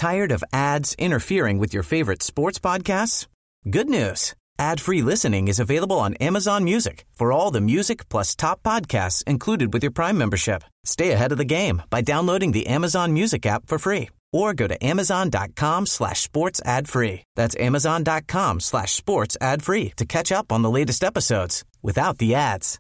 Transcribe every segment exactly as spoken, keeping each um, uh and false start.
Tired of ads interfering with your favorite sports podcasts? Good news. Ad-free listening is available on Amazon Music for all the music plus top podcasts included with your Prime membership. Stay ahead of the game by downloading the Amazon Music app for free or go to amazon.com slash sports ad free. That's amazon.com slash sports ad free to catch up on the latest episodes without the ads.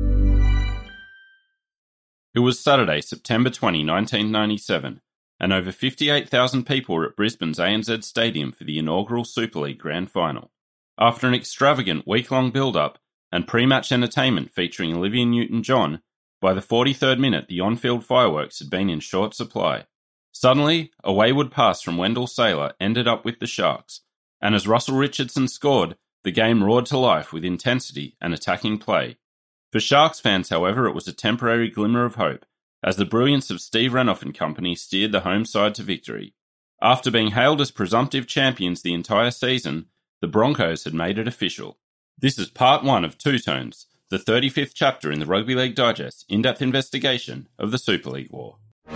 It was Saturday, September twentieth, nineteen ninety-seven, and over fifty-eight thousand people were at Brisbane's A N Z Stadium for the inaugural Super League Grand Final. After an extravagant week-long build-up and pre-match entertainment featuring Olivia Newton-John, by the forty-third minute the on-field fireworks had been in short supply. Suddenly, a wayward pass from Wendell Saylor ended up with the Sharks, and as Russell Richardson scored, the game roared to life with intensity and attacking play. For Sharks fans, however, it was a temporary glimmer of hope, as the brilliance of Steve Renouf and company steered the home side to victory. After being hailed as presumptive champions the entire season, the Broncos had made it official. This is part one of Two Tones, the thirty-fifth chapter in the Rugby League Digest in-depth investigation of the Super League War.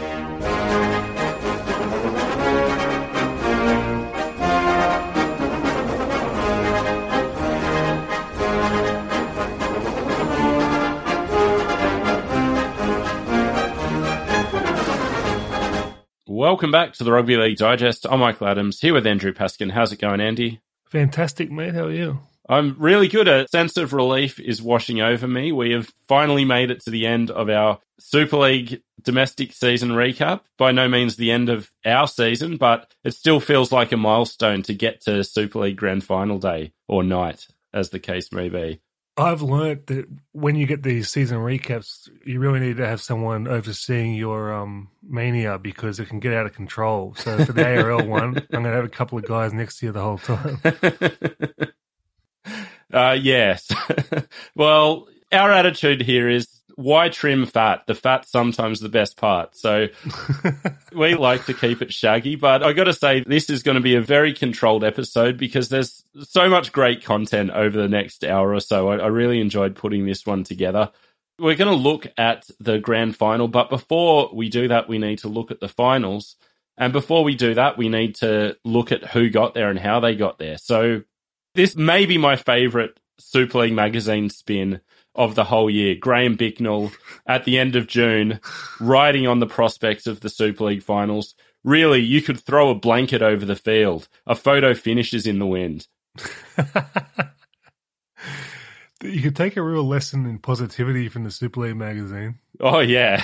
Welcome back to the Rugby League Digest. I'm Michael Adams, here with Andrew Paskin. How's it going, Andy? Fantastic, mate. How are you? I'm really good. A sense of relief is washing over me. We have finally made it to the end of our Super League domestic season recap. By no means the end of our season, but it still feels like a milestone to get to Super League Grand Final day, or night, as the case may be. I've learnt that when you get these season recaps, you really need to have someone overseeing your um, mania because it can get out of control. So for the A R L one, I'm going to have a couple of guys next to you the whole time. uh, yes. Well, our attitude here is, why trim fat? The fat's sometimes the best part. So we like to keep it shaggy, but I got to say, this is going to be a very controlled episode because there's so much great content over the next hour or so. I, I really enjoyed putting this one together. We're going to look at the grand final, but before we do that, we need to look at the finals. And before we do that, we need to look at who got there and how they got there. So this may be my favourite Super League magazine spin of the whole year. Graham Bicknell at the end of June, writing on the prospects of the Super League finals. Really, you could throw a blanket over the field. A photo finishes in the wind. You could take a real lesson in positivity from the Super League magazine. Oh, yeah.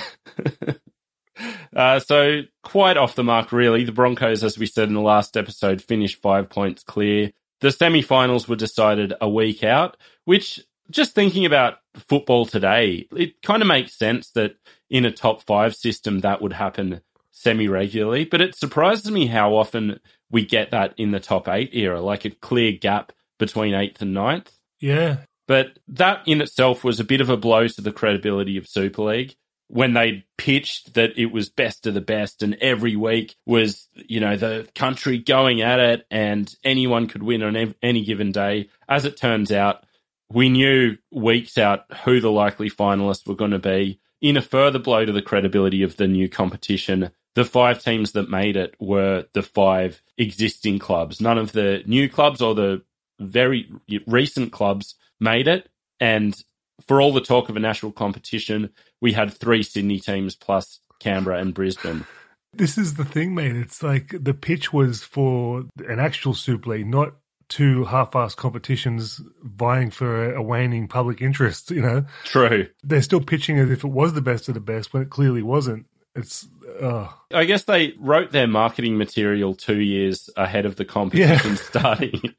uh, so, quite off the mark, really. The Broncos, as we said in the last episode, finished five points clear. The semi-finals were decided a week out, which, just thinking about football today, it kind of makes sense that in a top five system that would happen semi-regularly, but it surprises me how often we get that in the top eight era, like a clear gap between eighth and ninth. Yeah. But that in itself was a bit of a blow to the credibility of Super League when they pitched that it was best of the best and every week was, you know, the country going at it and anyone could win on any given day. As it turns out, we knew weeks out who the likely finalists were going to be. In a further blow to the credibility of the new competition, the five teams that made it were the five existing clubs. None of the new clubs or the very recent clubs made it. And for all the talk of a national competition, we had three Sydney teams plus Canberra and Brisbane. This is the thing, mate. It's like the pitch was for an actual Super League, not two half-assed competitions vying for a waning public interest, you know? True. They're still pitching as if it was the best of the best when it clearly wasn't. It's, uh I guess they wrote their marketing material two years ahead of the competition yeah. starting.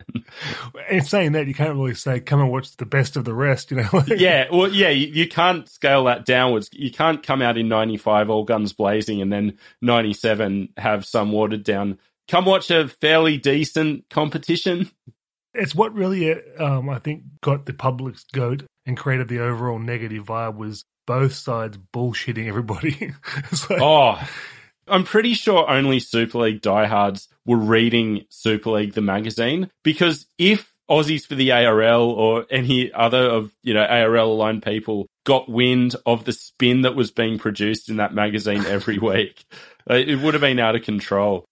In saying that, you can't really say, come and watch the best of the rest, you know? yeah, well, yeah, you, you can't scale that downwards. You can't come out in ninety-five all guns blazing and then ninety-seven have some watered down. Come watch a fairly decent competition. It's what really, um, I think, got the public's goat and created the overall negative vibe was both sides bullshitting everybody. like, oh, I'm pretty sure only Super League diehards were reading Super League the magazine, because if Aussies for the A R L or any other of, you know, A R L aligned people got wind of the spin that was being produced in that magazine every week, it would have been out of control.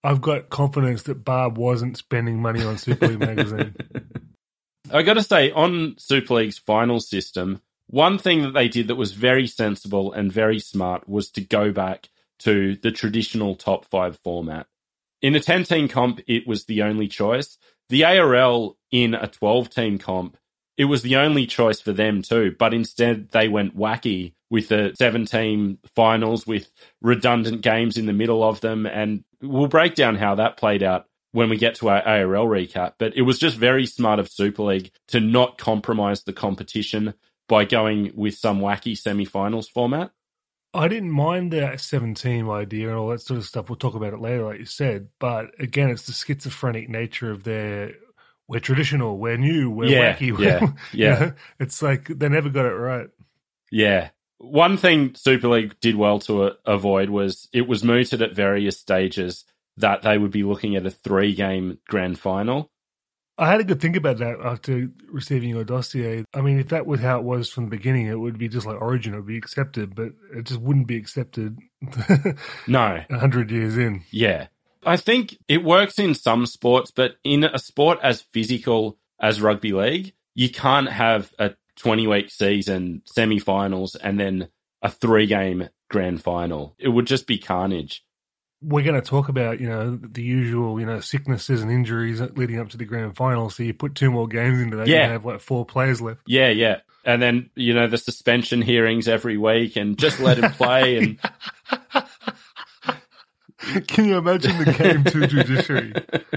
I've got confidence that Barb wasn't spending money on Super League magazine. I got to say, on Super League's final system, one thing that they did that was very sensible and very smart was to go back to the traditional top five format. In a ten-team comp, it was the only choice. The A R L in a twelve-team comp, it was the only choice for them too, but instead they went wacky with the seven-team finals with redundant games in the middle of them, and we'll break down how that played out when we get to our A R L recap. But it was just very smart of Super League to not compromise the competition by going with some wacky semi-finals format. I didn't mind the seven-team idea and all that sort of stuff. We'll talk about it later, like you said. But again, it's the schizophrenic nature of their, we're traditional, we're new, we're yeah, wacky. Yeah, we're, yeah. You know, it's like they never got it right. Yeah. One thing Super League did well to uh, avoid was it was mooted at various stages that they would be looking at a three-game grand final. I had a good think about that after receiving your dossier. I mean, if that was how it was from the beginning, it would be just like Origin. It would be accepted, but it just wouldn't be accepted no. a hundred years in. Yeah. I think it works in some sports, but in a sport as physical as rugby league, you can't have a twenty-week season, semi-finals, and then a three-game grand final. It would just be carnage. We're going to talk about, you know, the usual, you know, sicknesses and injuries leading up to the grand final. So you put two more games into that, yeah. you have like four players left. Yeah, yeah. And then, you know, the suspension hearings every week and just let him play. And can you imagine the game two judiciary?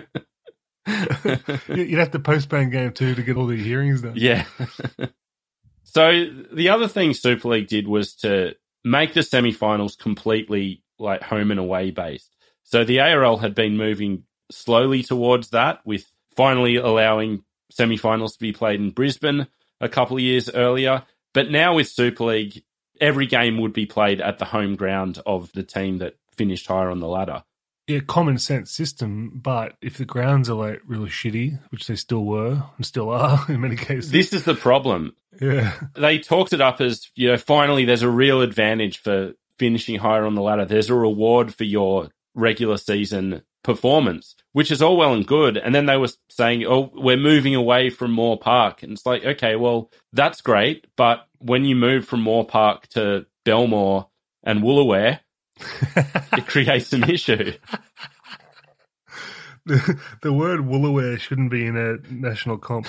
You'd have to postpone game two to get all the hearings done. Yeah. So the other thing Super League did was to make the semi-finals completely like home and away based. So the A R L had been moving slowly towards that, with finally allowing semi-finals to be played in Brisbane a couple of years earlier. But now with Super League, every game would be played at the home ground of the team that finished higher on the ladder. Yeah, common sense system, but if the grounds are like really shitty, which they still were and still are in many cases. This is the problem. Yeah. They talked it up as, you know, finally there's a real advantage for finishing higher on the ladder. There's a reward for your regular season performance, which is all well and good. And then they were saying, oh, we're moving away from Moore Park. And it's like, okay, well, that's great. But when you move from Moore Park to Belmore and Woolooware, it creates an issue. The, the word Woolooware shouldn't be in a national comp.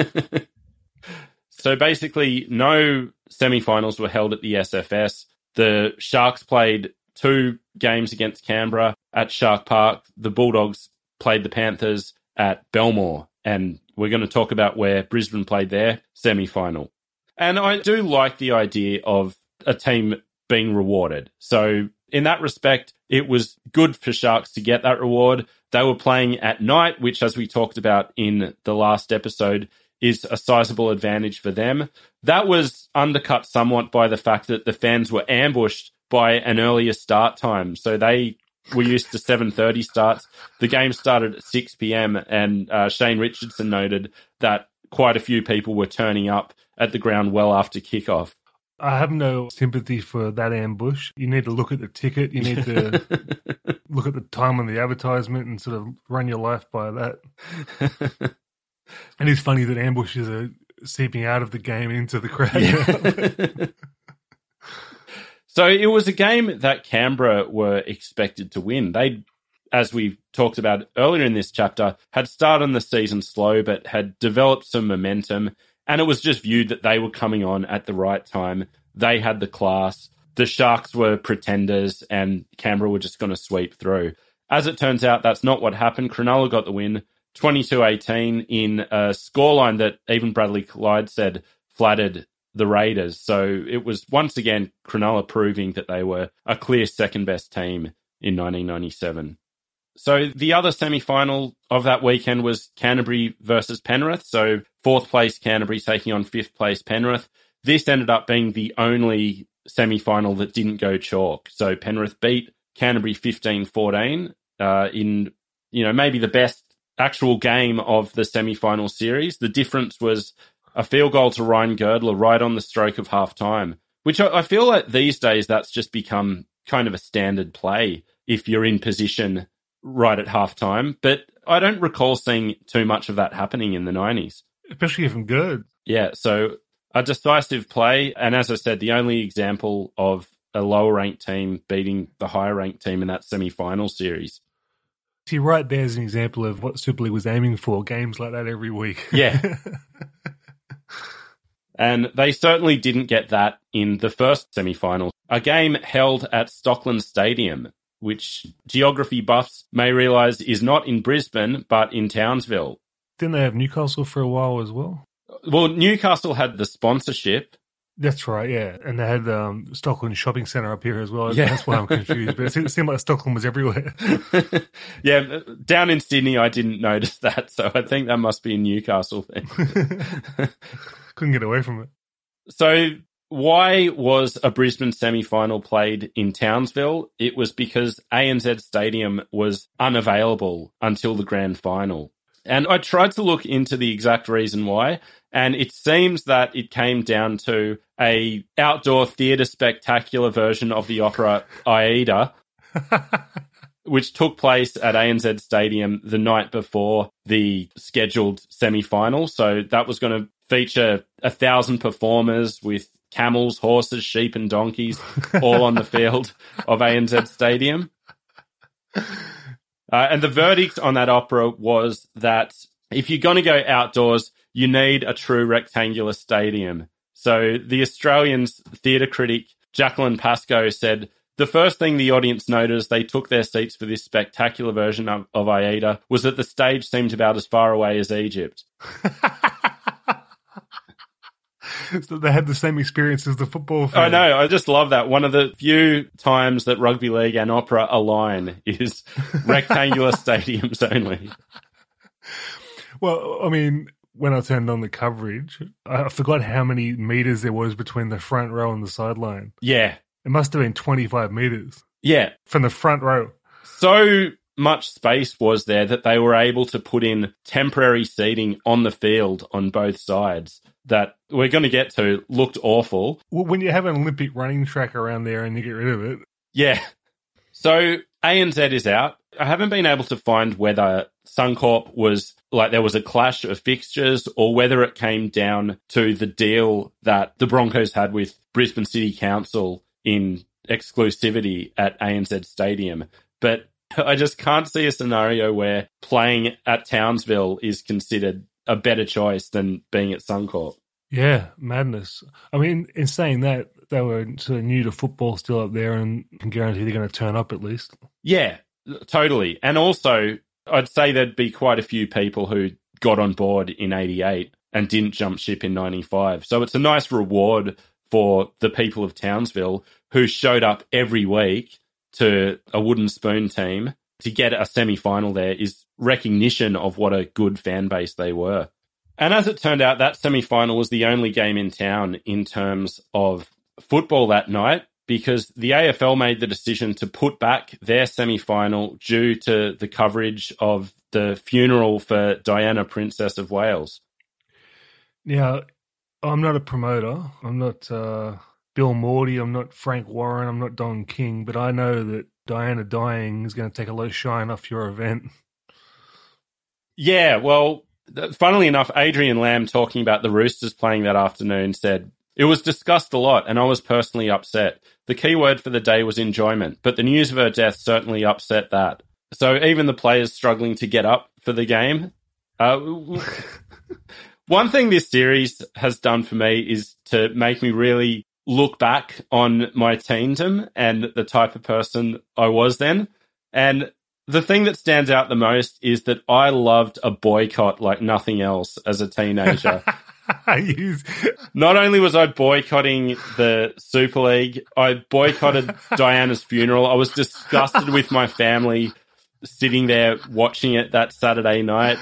So basically, no semi-finals were held at the S F S. The Sharks played two games against Canberra at Shark Park. The Bulldogs played the Panthers at Belmore. And we're going to talk about where Brisbane played their semi-final. And I do like the idea of a team being rewarded. So in that respect, it was good for Sharks to get that reward. They were playing at night, which, as we talked about in the last episode, is a sizable advantage for them. That was undercut somewhat by the fact that the fans were ambushed by an earlier start time. So they were used to seven thirty starts. The game started at six p.m. and uh, Shane Richardson noted that quite a few people were turning up at the ground well after kickoff. I have no sympathy for that ambush. You need to look at the ticket. You need to look at the time on the advertisement and sort of run your life by that. And it's funny that ambushes are seeping out of the game into the crowd. Yeah. So it was a game that Canberra were expected to win. They, as we talked about earlier in this chapter, had started the season slow but had developed some momentum, and it was just viewed that they were coming on at the right time. They had the class. The Sharks were pretenders, and Canberra were just going to sweep through. As it turns out, that's not what happened. Cronulla got the win, twenty-two eighteen, in a scoreline that even Bradley Clyde said flattered the Raiders. So it was once again Cronulla proving that they were a clear second-best team in nineteen ninety-seven. So the other semi-final of that weekend was Canterbury versus Penrith. So fourth place Canterbury taking on fifth place Penrith. This ended up being the only semi-final that didn't go chalk. So Penrith beat Canterbury fifteen fourteen uh, in, you know, maybe the best actual game of the semi-final series. The difference was a field goal to Ryan Girdler right on the stroke of half-time, which I, I feel like these days that's just become kind of a standard play if you're in position right at halftime, but I don't recall seeing too much of that happening in the nineties. Especially from good. Yeah, so a decisive play, and as I said, the only example of a lower-ranked team beating the higher-ranked team in that semi-final series. See, right there's an example of what Super League was aiming for, games like that every week. Yeah. And they certainly didn't get that in the first semi-final, a game held at Stockland Stadium, which geography buffs may realise is not in Brisbane, but in Townsville. Didn't they have Newcastle for a while as well? Well, Newcastle had the sponsorship. That's right, yeah. And they had um, Stockland Shopping Centre up here as well. Yeah. That's why I'm confused. But it seemed like Stockland was everywhere. Yeah, down in Sydney, I didn't notice that. So I think that must be a Newcastle thing. Couldn't get away from it. So why was a Brisbane semi-final played in Townsville? It was because A N Z Stadium was unavailable until the grand final. And I tried to look into the exact reason why, and it seems that it came down to a outdoor theatre spectacular version of the opera Aida, which took place at A N Z Stadium the night before the scheduled semi-final. So that was going to feature a thousand performers with camels, horses, sheep and donkeys all on the field of A N Z Stadium. Uh, and the verdict on that opera was that if you're going to go outdoors, you need a true rectangular stadium. So the Australian's theatre critic, Jacqueline Pascoe, said, the first thing the audience noticed they took their seats for this spectacular version of, of Aida was that the stage seemed about as far away as Egypt. So they had the same experience as the football fan. I know. I just love that. One of the few times that rugby league and opera align is rectangular stadiums only. Well, I mean, when I turned on the coverage, I forgot how many meters there was between the front row and the sideline. Yeah. It must have been twenty-five meters. Yeah. From the front row. So much space was there that they were able to put in temporary seating on the field on both sides that we're going to get to looked awful. Well, when you have an Olympic running track around there and you get rid of it. Yeah. So A N Z is out. I haven't been able to find whether Suncorp was like there was a clash of fixtures or whether it came down to the deal that the Broncos had with Brisbane City Council in exclusivity at A N Z Stadium. But I just can't see a scenario where playing at Townsville is considered a better choice than being at Suncorp. Yeah, madness. I mean, in saying that, they were sort of new to football still up there and can guarantee they're going to turn up at least. Yeah, totally. And also, I'd say there'd be quite a few people who got on board in eighty-eight and didn't jump ship in ninety-five. So it's a nice reward for the people of Townsville who showed up every week to a wooden spoon team to get a semi-final there is recognition of what a good fan base they were. And as it turned out, that semi-final was the only game in town in terms of football that night because the A F L made the decision to put back their semi-final due to the coverage of the funeral for Diana, Princess of Wales. Now, I'm not a promoter. I'm not uh, Bill Morty. I'm not Frank Warren. I'm not Don King. But I know that Diana dying is going to take a lot of shine off your event. Yeah, well, funnily enough, Adrian Lamb talking about the Roosters playing that afternoon said, it was discussed a lot and I was personally upset. The key word for the day was enjoyment, but the news of her death certainly upset that. So even the players struggling to get up for the game. Uh, one thing this series has done for me is to make me really look back on my teendom and the type of person I was then. And the thing that stands out the most is that I loved a boycott like nothing else as a teenager. Not only was I boycotting the Super League, I boycotted Diana's funeral. I was disgusted with my family sitting there watching it that Saturday night.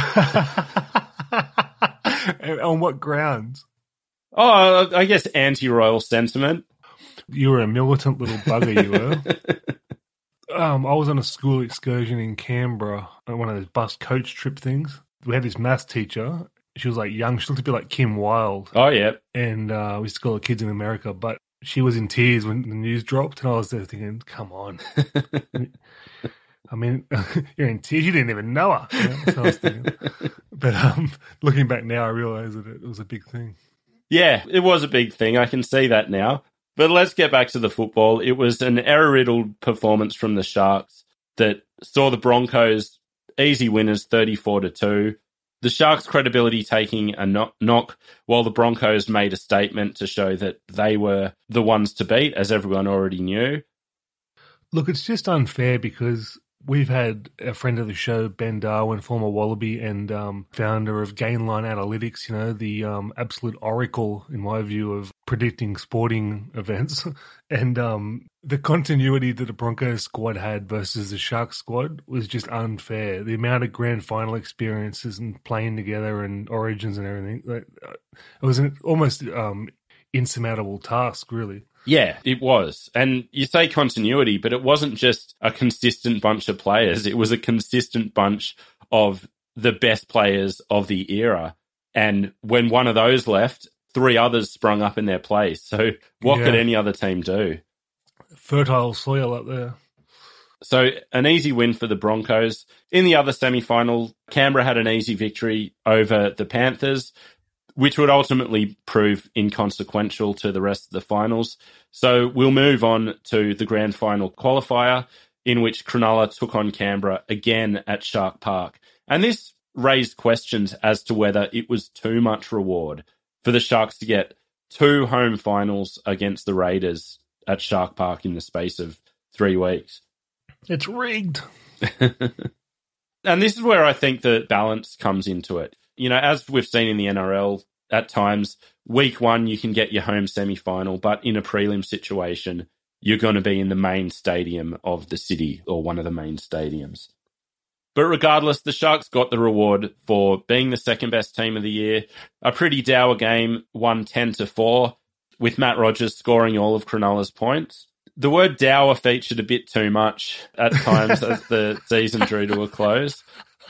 And on what grounds? Oh, I guess anti-royal sentiment. You were a militant little bugger, you were. um, I was on a school excursion in Canberra, on one of those bus coach trip things. We had this maths teacher. She was like young. She looked a bit like Kim Wilde. Oh, yeah. And uh, we used to call her Kids in America. But she was in tears when the news dropped. And I was there thinking, come on. I mean, you're in tears. You didn't even know her. You know? That's what I was thinking. But um, looking back now, I realise that it was a big thing. Yeah, it was a big thing. I can see that now. But let's get back to the football. It was an error-riddled performance from the Sharks that saw the Broncos easy winners thirty-four to two. The Sharks' credibility taking a knock, while the Broncos made a statement to show that they were the ones to beat, as everyone already knew. Look, it's just unfair because we've had a friend of the show, Ben Darwin, former Wallaby and um, founder of Gainline Analytics, you know, the um, absolute oracle, in my view, of predicting sporting events. And um, the continuity that the Broncos squad had versus the Sharks squad was just unfair. The amount of grand final experiences and playing together and origins and everything, it was an almost um, insurmountable task, really. Yeah, it was. And you say continuity, but it wasn't just a consistent bunch of players. It was a consistent bunch of the best players of the era. And when one of those left, three others sprung up in their place. So what yeah. could any other team do? Fertile soil up there. So an easy win for the Broncos. In the other semi-final, Canberra had an easy victory over the Panthers, which would ultimately prove inconsequential to the rest of the finals. So we'll move on to the grand final qualifier, in which Cronulla took on Canberra again at Shark Park. And this raised questions as to whether it was too much reward for the Sharks to get two home finals against the Raiders at Shark Park in the space of three weeks. It's rigged. And this is where I think the balance comes into it. You know, as we've seen in the N R L, at times, week one, you can get your home semi-final, but in a prelim situation, you're going to be in the main stadium of the city or one of the main stadiums. But regardless, the Sharks got the reward for being the second best team of the year. A pretty dour game, won ten to four, with Matt Rogers scoring all of Cronulla's points. The word dour featured a bit too much at times as the season drew to a close.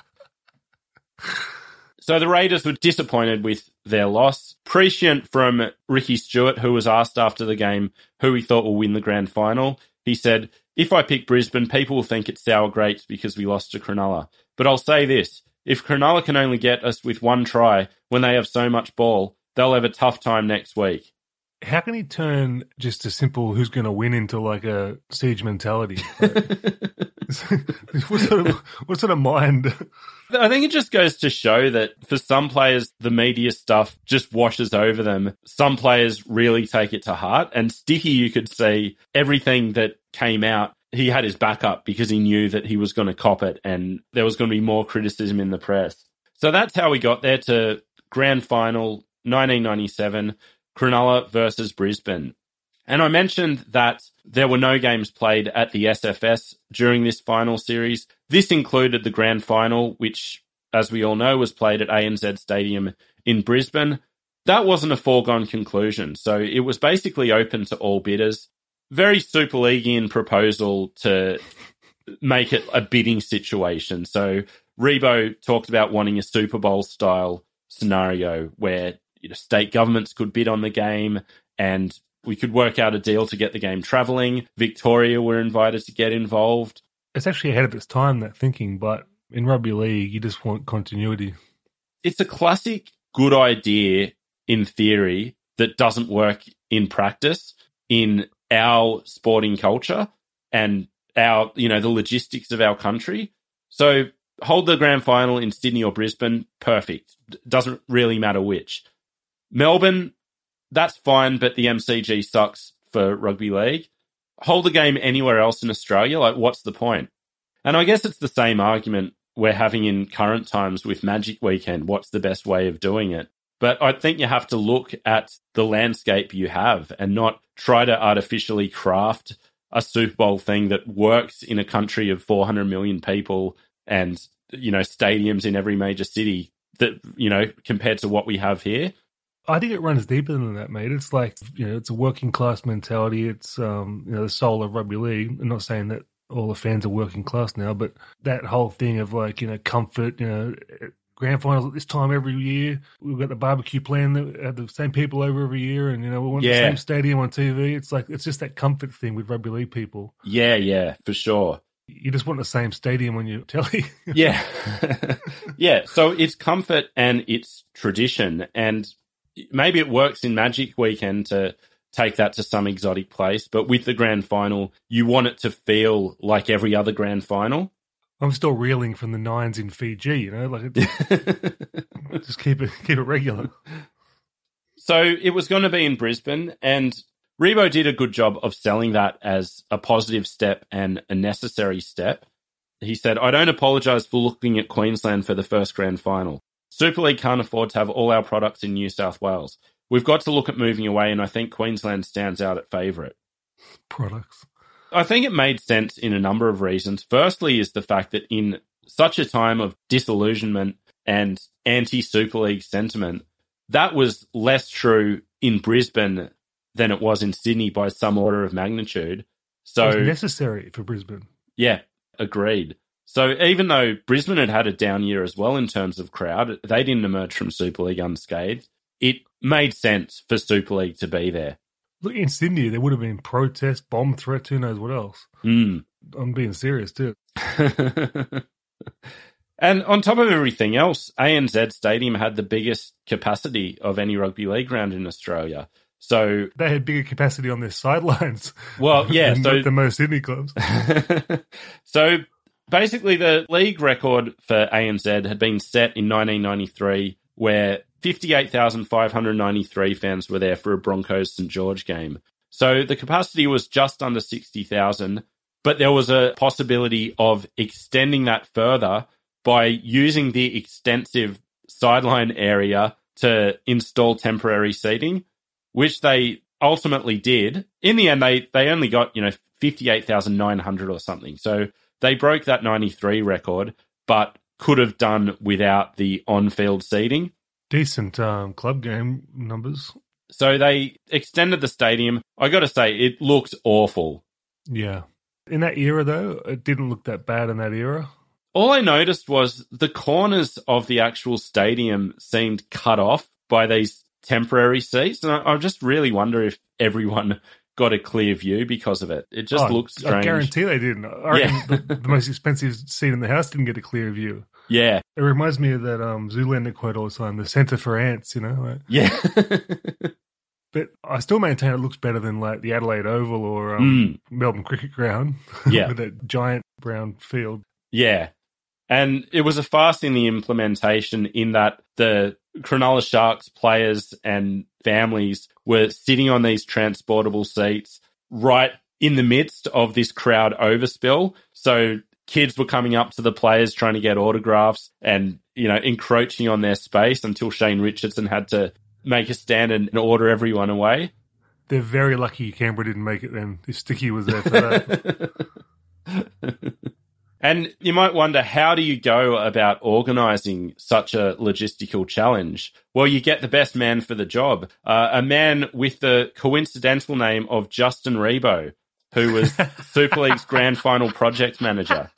So the Raiders were disappointed with their loss. Prescient from Ricky Stewart, who was asked after the game who he thought will win the grand final. He said, "If I pick Brisbane, people will think it's sour grapes because we lost to Cronulla. But I'll say this, if Cronulla can only get us with one try when they have so much ball, they'll have a tough time next week." How can he turn just a simple who's going to win into like a siege mentality? what, sort of, what sort of mind? I think it just goes to show that for some players, the media stuff just washes over them. Some players really take it to heart. And Sticky, you could see everything that came out, he had his back up because he knew that he was going to cop it and there was going to be more criticism in the press. So that's how we got there to grand final nineteen ninety-seven. Cronulla versus Brisbane. And I mentioned that there were no games played at the S F S during this final series. This included the grand final, which, as we all know, was played at A N Z Stadium in Brisbane. That wasn't a foregone conclusion, so it was basically open to all bidders. Very Super Leaguean proposal to make it a bidding situation. So Rebo talked about wanting a Super Bowl-style scenario where you know, state governments could bid on the game and we could work out a deal to get the game travelling. Victoria were invited to get involved. It's actually ahead of its time, that thinking, but in rugby league, you just want continuity. It's a classic good idea in theory that doesn't work in practice in our sporting culture and our, you know, the logistics of our country. So hold the grand final in Sydney or Brisbane, perfect. Doesn't really matter which. Melbourne, that's fine, but the M C G sucks for rugby league. Hold the game anywhere else in Australia, like what's the point? And I guess it's the same argument we're having in current times with Magic Weekend. What's the best way of doing it? But I think you have to look at the landscape you have and not try to artificially craft a Super Bowl thing that works in a country of four hundred million people and, you know, stadiums in every major city that, you know, compared to what we have here. I think it runs deeper than that, mate. It's like, you know, it's a working class mentality. It's, um, you know, the soul of rugby league. I'm not saying that all the fans are working class now, but that whole thing of like, you know, comfort, you know, grand finals at this time every year. We've got the barbecue plan that had the same people over every year, and, you know, we want yeah. the same stadium on T V. It's like, it's just that comfort thing with rugby league people. Yeah, yeah, for sure. You just want the same stadium on your telly. Yeah. Yeah. So it's comfort and it's tradition. And maybe it works in Magic Weekend to take that to some exotic place. But with the grand final, you want it to feel like every other grand final. I'm still reeling from the nines in Fiji, you know, like it's, just keep it keep it regular. So it was going to be in Brisbane, and Rebo did a good job of selling that as a positive step and a necessary step. He said, "I don't apologise for looking at Queensland for the first grand final. Super League can't afford to have all our products in New South Wales. We've got to look at moving away, and I think Queensland stands out at favourite." Products. I think it made sense in a number of reasons. Firstly is the fact that in such a time of disillusionment and anti-Super League sentiment, that was less true in Brisbane than it was in Sydney by some order of magnitude. So it was necessary for Brisbane. Yeah, agreed. So even though Brisbane had had a down year as well in terms of crowd, they didn't emerge from Super League unscathed. It made sense for Super League to be there. Look, in Sydney, there would have been protests, bomb threats, who knows what else. Mm. I'm being serious too. And on top of everything else, A N Z Stadium had the biggest capacity of any rugby league ground in Australia. So they had bigger capacity on their sidelines. Well, yeah, than, so than most Sydney clubs. So basically, the league record for A N Z had been set in nineteen ninety-three, where fifty-eight thousand five hundred ninety-three fans were there for a Broncos St George game. So the capacity was just under sixty thousand, but there was a possibility of extending that further by using the extensive sideline area to install temporary seating, which they ultimately did. In the end, they, they only got, you know, fifty-eight thousand nine hundred or something. So they broke that ninety-three record, but could have done without the on-field seating. Decent um, club game numbers. So they extended the stadium. I got to say, it looked awful. Yeah. In that era, though, it didn't look that bad in that era. All I noticed was the corners of the actual stadium seemed cut off by these temporary seats. And I, I just really wonder if everyone got a clear view because of it. It just oh, looked strange. I guarantee they didn't. I reckon Yeah. the, the most expensive seat in the house didn't get a clear view. Yeah. It reminds me of that um, Zoolander quote all the time, the centre for ants, you know? Like, Yeah. but I still maintain it looks better than like the Adelaide Oval or um, Mm. Melbourne Cricket Ground Yeah. with that giant brown field. Yeah. And it was a farce in the implementation in that the Cronulla Sharks players and families were sitting on these transportable seats right in the midst of this crowd overspill. So kids were coming up to the players trying to get autographs and, you know, encroaching on their space until Shane Richardson had to make a stand and order everyone away. They're very lucky Canberra didn't make it then. If Sticky was there for that. And you might wonder, how do you go about organising such a logistical challenge? Well, you get the best man for the job, uh, a man with the coincidental name of Justin Rebo, who was Super League's grand final project manager.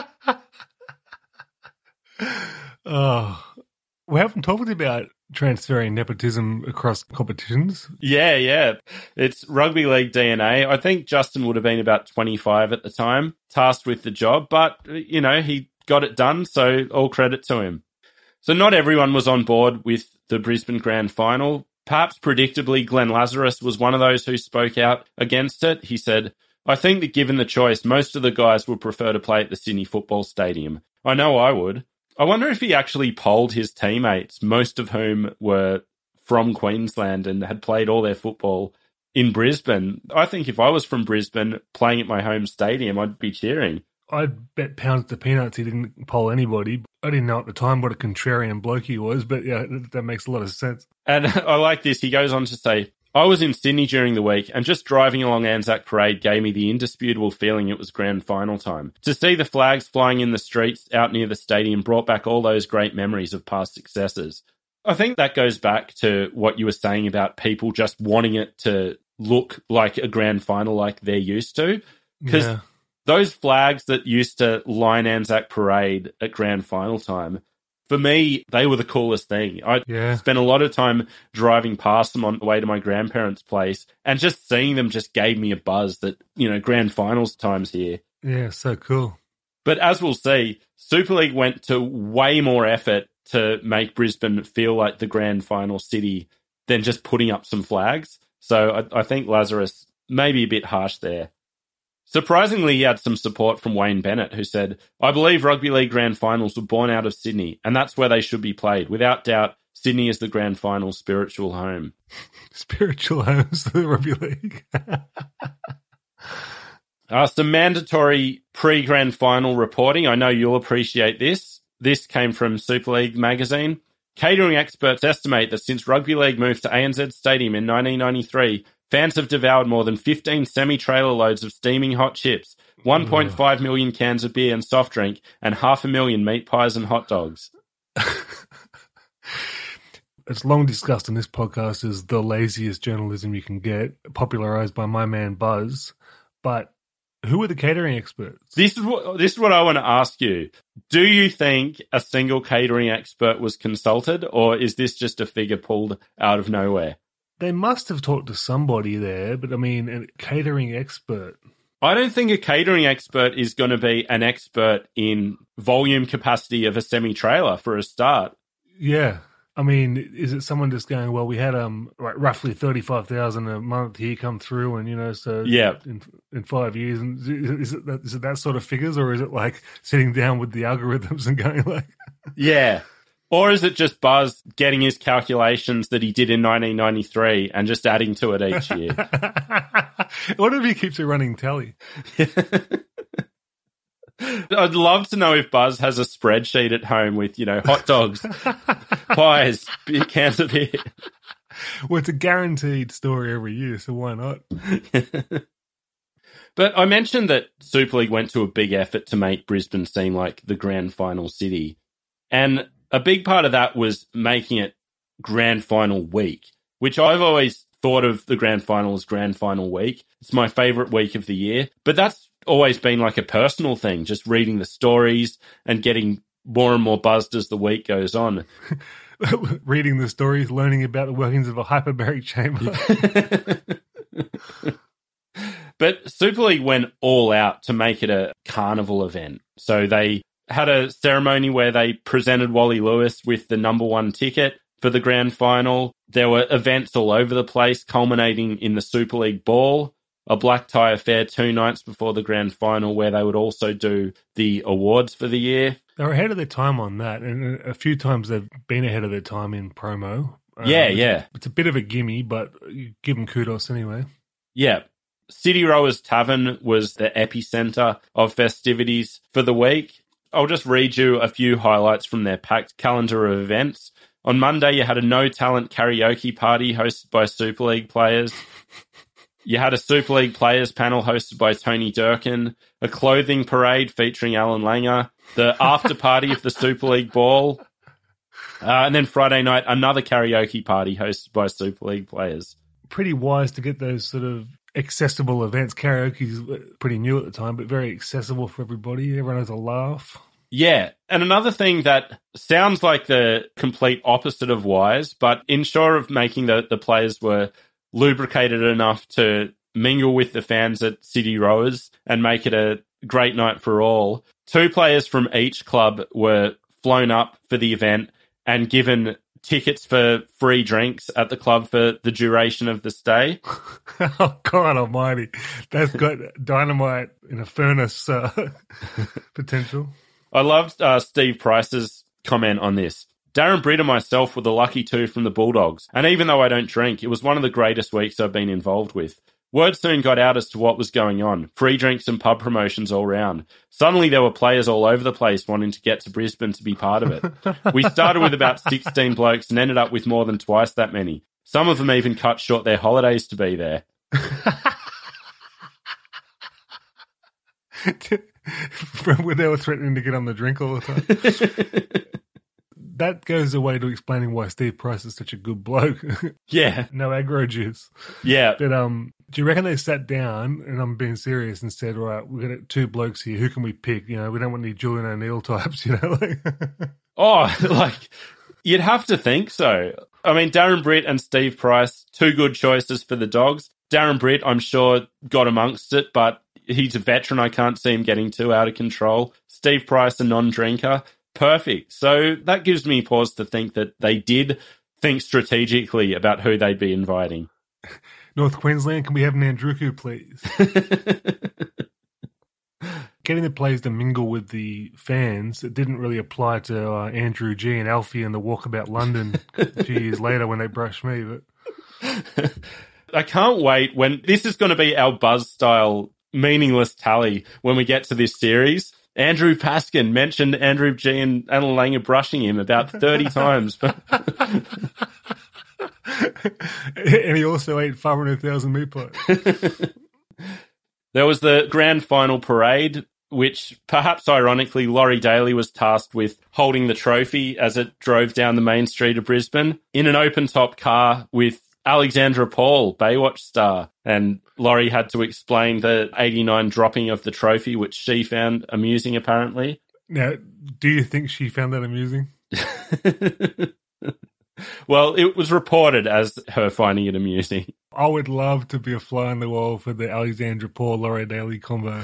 Oh, we haven't talked about transferring nepotism across competitions. Yeah, yeah. It's rugby league D N A. I think Justin would have been about twenty-five at the time, tasked with the job, but, you know, he got it done, so all credit to him. So not everyone was on board with the Brisbane Grand Final. Perhaps predictably, Glenn Lazarus was one of those who spoke out against it. He said, "I think that given the choice, most of the guys would prefer to play at the Sydney Football Stadium. I know I would." I wonder if he actually polled his teammates, most of whom were from Queensland and had played all their football in Brisbane. I think if I was from Brisbane playing at my home stadium, I'd be cheering. I'd bet pounds to peanuts he didn't poll anybody. I didn't know at the time what a contrarian bloke he was, but yeah, that makes a lot of sense. And I like this. He goes on to say, "I was in Sydney during the week and just driving along Anzac Parade gave me the indisputable feeling it was grand final time. To see the flags flying in the streets out near the stadium brought back all those great memories of past successes." I think that goes back to what you were saying about people just wanting it to look like a grand final like they're used to. Because Yeah. those flags that used to line Anzac Parade at grand final time, for me, they were the coolest thing. I Yeah. spent a lot of time driving past them on the way to my grandparents' place, and just seeing them just gave me a buzz that, you know, grand finals time's here. Yeah, so cool. But as we'll see, Super League went to way more effort to make Brisbane feel like the grand final city than just putting up some flags. So I, I think Lazarus may be a bit harsh there. Surprisingly, he had some support from Wayne Bennett, who said, "I believe rugby league grand finals were born out of Sydney, and that's where they should be played. Without doubt, Sydney is the grand final's spiritual home." Spiritual homes of the rugby league. Uh, some mandatory pre-grand final reporting. I know you'll appreciate this. This came from Super League magazine. Catering experts estimate that since rugby league moved to A N Z Stadium in nineteen ninety-three, fans have devoured more than fifteen semi-trailer loads of steaming hot chips, one point five million cans of beer and soft drink, and half a million meat pies and hot dogs. It's long discussed in this podcast as the laziest journalism you can get, popularized by my man Buzz. But who are the catering experts? This is what this is what I want to ask you. Do you think a single catering expert was consulted, or is this just a figure pulled out of nowhere? They must have talked to somebody there, but I mean, a catering expert. I don't think a catering expert is going to be an expert in volume capacity of a semi-trailer for a start. Yeah. I mean, is it someone just going, well, we had um like roughly thirty-five thousand a month here come through, and, you know, so yeah. in, in five years, and is it, that, is it that sort of figures, or is it like sitting down with the algorithms and going like... Yeah. Or is it just Buzz getting his calculations that he did in nineteen ninety-three and just adding to it each year? What if he keeps a running tally? I'd love to know if Buzz has a spreadsheet at home with, you know, hot dogs, pies, beer, cans of beer. Well, it's a guaranteed story every year, so why not? But I mentioned that Super League went to a big effort to make Brisbane seem like the grand final city. And a big part of that was making it grand final week, which I've always thought of the grand final as grand final week. It's my favourite week of the year. But that's always been like a personal thing, just reading the stories and getting more and more buzzed as the week goes on. Reading the stories, learning about the workings of a hyperbaric chamber. But Super League went all out to make it a carnival event. So they had a ceremony where they presented Wally Lewis with the number one ticket for the grand final. There were events all over the place, culminating in the Super League Ball, a black tie affair two nights before the grand final, where they would also do the awards for the year. They were ahead of their time on that, and a few times they've been ahead of their time in promo. Yeah, um, yeah. It's a bit of a gimme, but you give them kudos anyway. Yeah. City Rowers Tavern was the epicenter of festivities for the week. I'll just read you a few highlights from their packed calendar of events. On Monday, you had a no-talent karaoke party hosted by Super League players. You had a Super League players panel hosted by Tony Durkin, a clothing parade featuring Alan Langer, the after party of the Super League Ball, uh, and then Friday night, another karaoke party hosted by Super League players. Pretty wise to get those sort of accessible events. Karaoke's pretty new at the time, but very accessible for everybody. Everyone has a laugh. Yeah, and another thing that sounds like the complete opposite of wise, but ensure of making the, the players were lubricated enough to mingle with the fans at City Rowers and make it a great night for all. Two players from each club were flown up for the event and given tickets for free drinks at the club for the duration of the stay. Oh, God almighty. That's got dynamite in a furnace uh, potential. I loved uh, Steve Price's comment on this. Darren Britt and myself were the lucky two from the Bulldogs, and even though I don't drink, it was one of the greatest weeks I've been involved with. Word soon got out as to what was going on. Free drinks and pub promotions all round. Suddenly there were players all over the place wanting to get to Brisbane to be part of it. We started with about sixteen blokes and ended up with more than twice that many. Some of them even cut short their holidays to be there. Where they were threatening to get on the drink all the time. That goes away to explaining why Steve Price is such a good bloke. Yeah. No aggro juice. Yeah. But um, do you reckon they sat down, and I'm being serious, and said, all right, we've got two blokes here. Who can we pick? You know, we don't want any Julian O'Neill types, you know? Like oh, like, you'd have to think so. I mean, Darren Britt and Steve Price, two good choices for the Dogs. Darren Britt, I'm sure, got amongst it, but he's a veteran. I can't see him getting too out of control. Steve Price, a non-drinker. Perfect. So that gives me pause to think that they did think strategically about who they'd be inviting. North Queensland, can we have an Andruku, please? Getting the players to mingle with the fans, it didn't really apply to uh, Andrew G and Alfie in the Walkabout London a few years later when they brushed me. But I can't wait when this is going to be our Buzz-style meaningless tally when we get to this series. Andrew Paskin mentioned Andrew G and Alan Langer brushing him about thirty times. And he also ate five hundred thousand meat pies. There was the grand final parade, which perhaps ironically Laurie Daly was tasked with holding the trophy as it drove down the main street of Brisbane in an open-top car with Alexandra Paul, Baywatch star. And Laurie had to explain the eighty-nine dropping of the trophy, which she found amusing, apparently. Now, do you think she found that amusing? Well, it was reported as her finding it amusing. I would love to be a fly on the wall for the Alexandra Paul, Laurie Daly combo.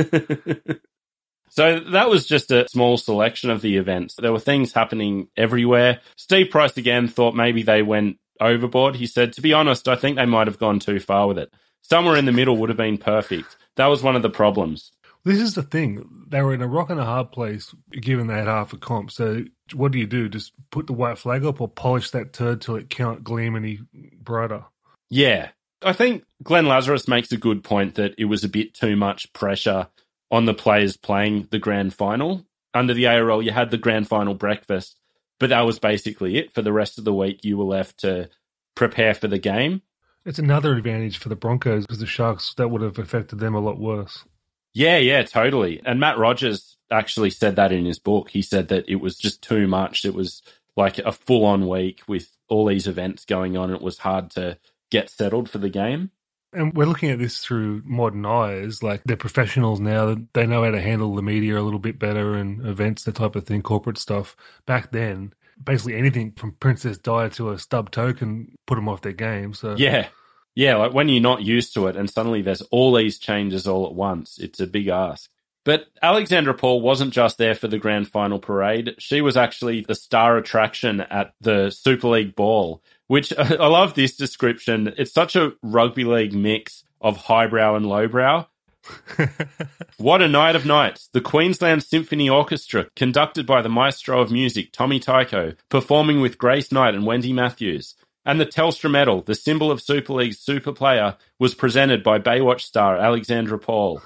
So that was just a small selection of the events. There were things happening everywhere. Steve Price again thought maybe they went overboard. He said, to be honest, I think they might have gone too far with it. Somewhere in the middle would have been perfect. That was one of the problems. This is the thing. They were in a rock and a hard place, given they had half a comp. So what do you do? Just put the white flag up or polish that turd till it can't gleam any brighter? Yeah. I think Glenn Lazarus makes a good point that it was a bit too much pressure on the players playing the grand final. Under the A R L, you had the grand final breakfast, but that was basically it. For the rest of the week, you were left to prepare for the game. It's another advantage for the Broncos because the Sharks, that would have affected them a lot worse. Yeah, yeah, totally. And Matt Rogers actually said that in his book. He said that it was just too much. It was like a full-on week with all these events going on. It was hard to get settled for the game. And we're looking at this through modern eyes. Like, they're professionals now. They know how to handle the media a little bit better and events, that type of thing, corporate stuff. Back then, basically anything from Princess Di to a stub toe can put them off their game. So yeah. Yeah, like when you're not used to it and suddenly there's all these changes all at once, it's a big ask. But Alexandra Paul wasn't just there for the grand final parade. She was actually the star attraction at the Super League ball, which I love this description. It's such a rugby league mix of highbrow and lowbrow. What a night of nights. The Queensland Symphony Orchestra, conducted by the maestro of music, Tommy Tyko, performing with Grace Knight and Wendy Matthews. And the Telstra medal, the symbol of Super League's super player, was presented by Baywatch star Alexandra Paul.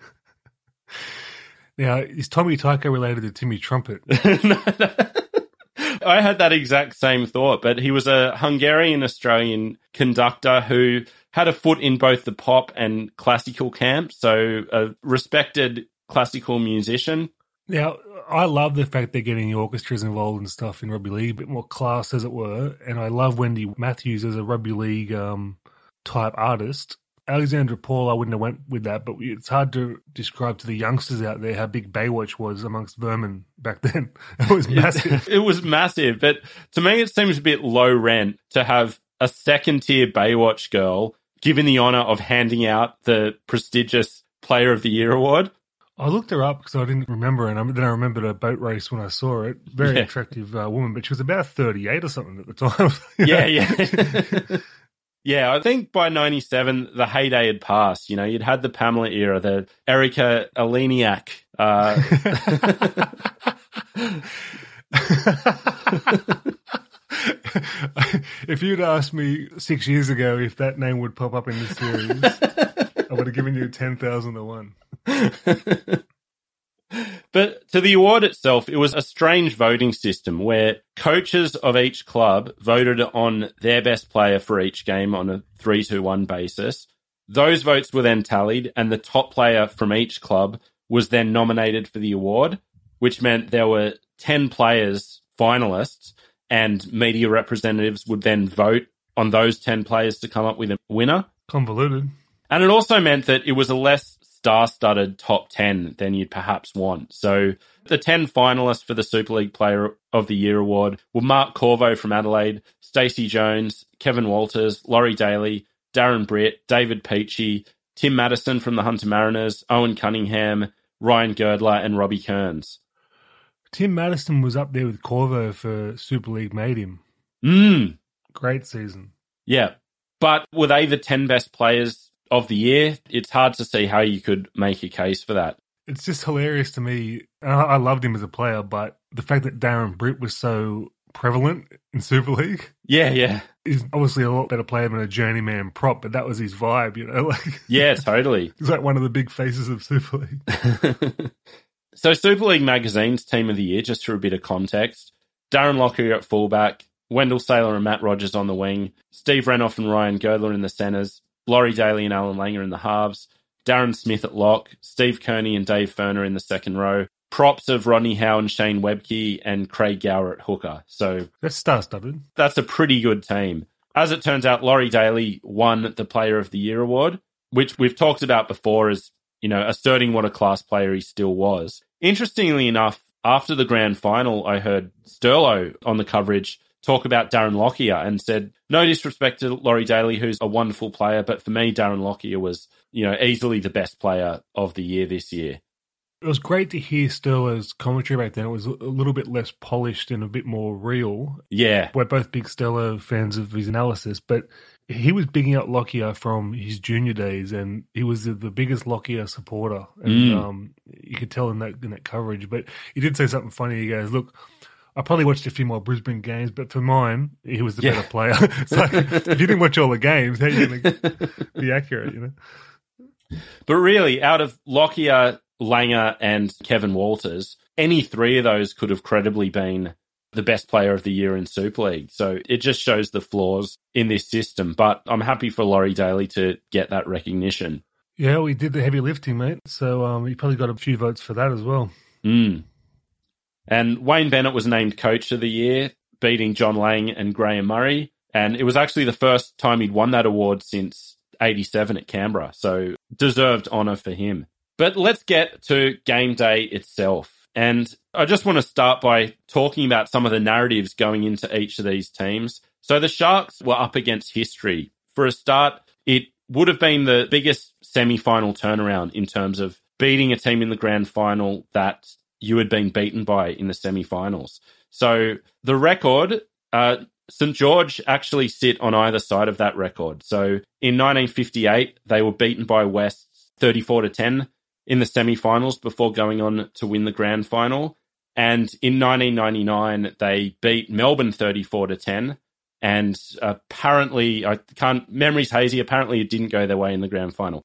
Now, is Tommy Tyko related to Timmy Trumpet? I had that exact same thought, but he was a Hungarian-Australian conductor who had a foot in both the pop and classical camp, so a respected classical musician. Now, I love the fact they're getting the orchestras involved and stuff in rugby league, a bit more class, as it were. And I love Wendy Matthews as a rugby league um, type artist. Alexandra Paul, I wouldn't have went with that, but it's hard to describe to the youngsters out there how big Baywatch was amongst vermin back then. It was massive. It was massive, but to me it seems a bit low rent to have a second-tier Baywatch girl given the honour of handing out the prestigious Player of the Year award. I looked her up because I didn't remember, and then I remembered a boat race when I saw it. Very yeah. attractive uh, woman, but she was about thirty-eight or something at the time. yeah, yeah. Yeah, I think by ninety-seven, the heyday had passed. You know, you'd had the Pamela era, the Erica Aleniak. Uh... If you'd asked me six years ago if that name would pop up in this series, I would have given you ten thousand to one. But to the award itself, it was a strange voting system where coaches of each club voted on their best player for each game on a three two one basis. Those votes were then tallied, and the top player from each club was then nominated for the award, which meant there were ten players finalists, and media representatives would then vote on those ten players to come up with a winner. Convoluted. And it also meant that it was a less star-studded top ten than you'd perhaps want. So the ten finalists for the Super League Player of the Year award were Mark Corvo from Adelaide, Stacey Jones, Kevin Walters, Laurie Daly, Darren Britt, David Peachy, Tim Madison from the Hunter Mariners, Owen Cunningham, Ryan Girdler, and Robbie Kearns. Tim Madison was up there with Corvo for Super League Made Him. Mm. Great season. Yeah. But were they the ten best players of the year? It's hard to see how you could make a case for that. It's just hilarious to me. I, I loved him as a player, but the fact that Darren Britt was so prevalent in Super League. Yeah, yeah. He's obviously a lot better player than a journeyman prop, but that was his vibe, you know? Like, yeah, totally. He's like one of the big faces of Super League. So Super League Magazine's Team of the Year, just for a bit of context, Darren Lockyer at fullback, Wendell Saylor and Matt Rogers on the wing, Steve Renoff and Ryan Girdler in the centres, Laurie Daly and Alan Langer in the halves, Darren Smith at lock, Steve Kearney and Dave Ferner in the second row, props of Rodney Howe and Shane Webke, and Craig Gower at hooker. So that's star-studded. That's a pretty good team. As it turns out, Laurie Daly won the Player of the Year award, which we've talked about before as, you know, asserting what a class player he still was. Interestingly enough, after the grand final, I heard Sterlo on the coverage talk about Darren Lockyer and said, no disrespect to Laurie Daly, who's a wonderful player, but for me, Darren Lockyer was, you know, easily the best player of the year this year. It was great to hear Sterlo's commentary back then. It was a little bit less polished and a bit more real. Yeah. We're both big Sterlo fans of his analysis, but he was bigging up Lockyer from his junior days, and he was the, the biggest Lockyer supporter. And mm. um, you could tell in that in that coverage. But he did say something funny. He goes, look, I probably watched a few more Brisbane games, but for mine, he was the yeah. better player. It's like, if you didn't watch all the games, how are you going to be accurate, you know? But really, out of Lockyer, Langer, and Kevin Walters, any three of those could have credibly been the best player of the year in Super League. So it just shows the flaws in this system. But I'm happy for Laurie Daly to get that recognition. Yeah, we did the heavy lifting, mate. So um, he probably got a few votes for that as well. Mm. And Wayne Bennett was named Coach of the Year, beating John Lang and Graham Murray. And it was actually the first time he'd won that award since eighty-seven at Canberra. So deserved honour for him. But let's get to game day itself. And I just want to start by talking about some of the narratives going into each of these teams. So the Sharks were up against history. For a start, it would have been the biggest semi-final turnaround in terms of beating a team in the grand final that you had been beaten by in the semi-finals. So the record, uh, St George actually sit on either side of that record. So in nineteen fifty-eight, they were beaten by West thirty-four to ten in the semi-finals before going on to win the grand final. And in nineteen ninety-nine, they beat Melbourne thirty-four to ten. And apparently, I can't, memory's hazy, apparently it didn't go their way in the grand final.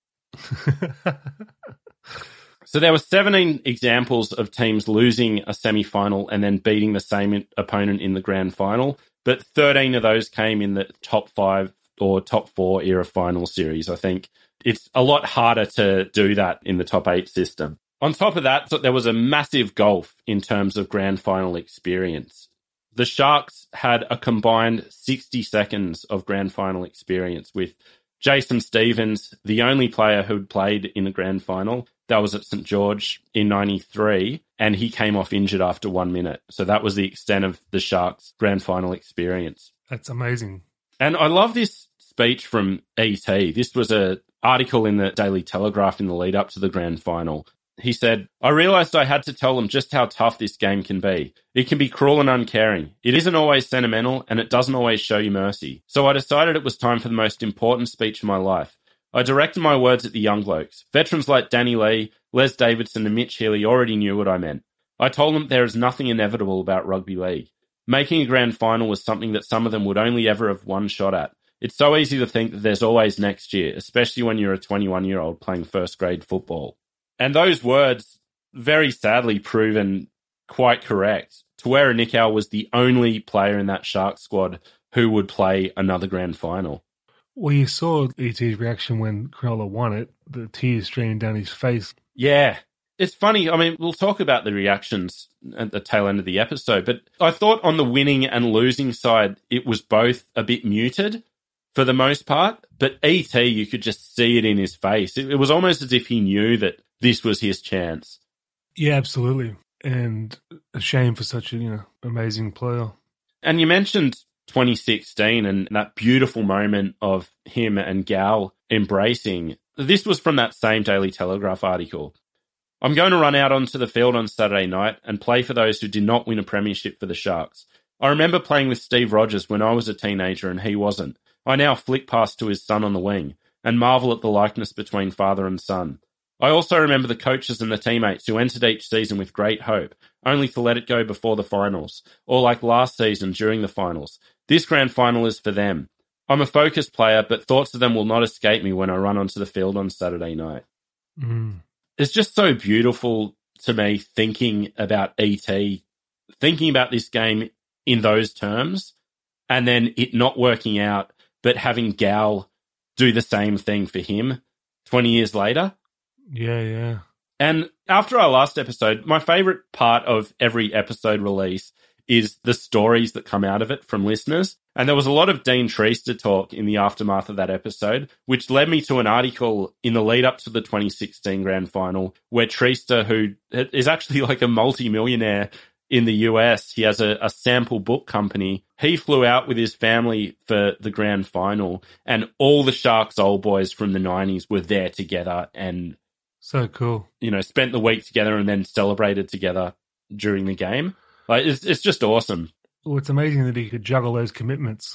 So there were seventeen examples of teams losing a semi-final and then beating the same opponent in the grand final, but thirteen of those came in the top five or top four era final series, I think. It's a lot harder to do that in the top eight system. On top of that, so there was a massive gulf in terms of grand final experience. The Sharks had a combined sixty seconds of grand final experience, with Jason Stevens, the only player who'd played in a grand final. That was at St George in ninety-three, and he came off injured after one minute. So that was the extent of the Sharks' grand final experience. That's amazing. And I love this speech from E T. This was an article in the Daily Telegraph in the lead up to the grand final. He said, I realised I had to tell them just how tough this game can be. It can be cruel and uncaring. It isn't always sentimental, and it doesn't always show you mercy. So I decided it was time for the most important speech of my life. I directed my words at the young blokes. Veterans like Danny Lee, Les Davidson and Mitch Healy already knew what I meant. I told them there is nothing inevitable about rugby league. Making a grand final was something that some of them would only ever have one shot at. It's so easy to think that there's always next year, especially when you're a twenty-one-year-old playing first-grade football. And those words, very sadly proven quite correct. Tawera Nikau was the only player in that Sharks squad who would play another grand final. Well, you saw E T's reaction when Cronulla won it, the tears streaming down his face. Yeah. It's funny. I mean, we'll talk about the reactions at the tail end of the episode, but I thought on the winning and losing side, it was both a bit muted for the most part, but E T, you could just see it in his face. It, it was almost as if he knew that this was his chance. Yeah, absolutely. And a shame for such a, you know, amazing player. And you mentioned twenty sixteen and that beautiful moment of him and Gal embracing. This was from that same Daily Telegraph article. I'm going to run out onto the field on Saturday night and play for those who did not win a premiership for the Sharks. I remember playing with Steve Rogers when I was a teenager and he wasn't. I now flick past to his son on the wing and marvel at the likeness between father and son. I also remember the coaches and the teammates who entered each season with great hope, only to let it go before the finals, or like last season during the finals. This grand final is for them. I'm a focused player, but thoughts of them will not escape me when I run onto the field on Saturday night. Mm. It's just so beautiful to me thinking about E T, thinking about this game in those terms, and then it not working out, but having Gal do the same thing for him twenty years later. Yeah, yeah. And after our last episode, my favorite part of every episode release is the stories that come out of it from listeners. And there was a lot of Dean Treaster talk in the aftermath of that episode, which led me to an article in the lead up to the twenty sixteen grand final where Treaster, who is actually like a multi-millionaire in the U S, he has a, a sample book company. He flew out with his family for the grand final, and all the Sharks old boys from the nineties were there together and, so cool, you know, spent the week together and then celebrated together during the game. Like, it's, it's just awesome. Well, it's amazing that he could juggle those commitments.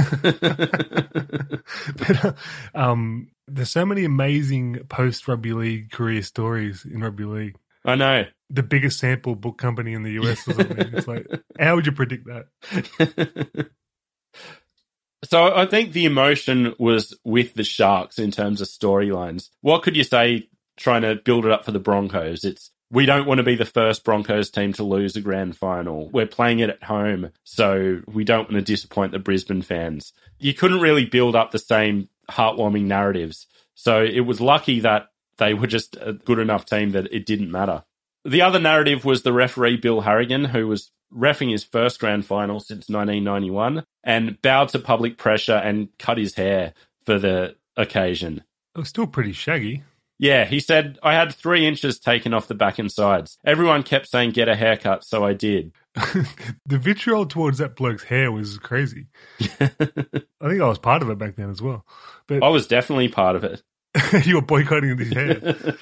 But, uh, um, there's so many amazing post-rugby league career stories in rugby league. I know. The biggest sample book company in the U S or something. It's like, how would you predict that? So I think the emotion was with the Sharks in terms of storylines. What could you say trying to build it up for the Broncos? It's, we don't want to be the first Broncos team to lose a grand final. We're playing it at home, so we don't want to disappoint the Brisbane fans. You couldn't really build up the same heartwarming narratives. So it was lucky that they were just a good enough team that it didn't matter. The other narrative was the referee Bill Harrigan, who was reffing his first grand final since nineteen ninety-one and bowed to public pressure and cut his hair for the occasion. It was still pretty shaggy. Yeah, he said, I had three inches taken off the back and sides. Everyone kept saying, get a haircut, so I did. The vitriol towards that bloke's hair was crazy. I think I was part of it back then as well. But I was definitely part of it. You were boycotting his hair.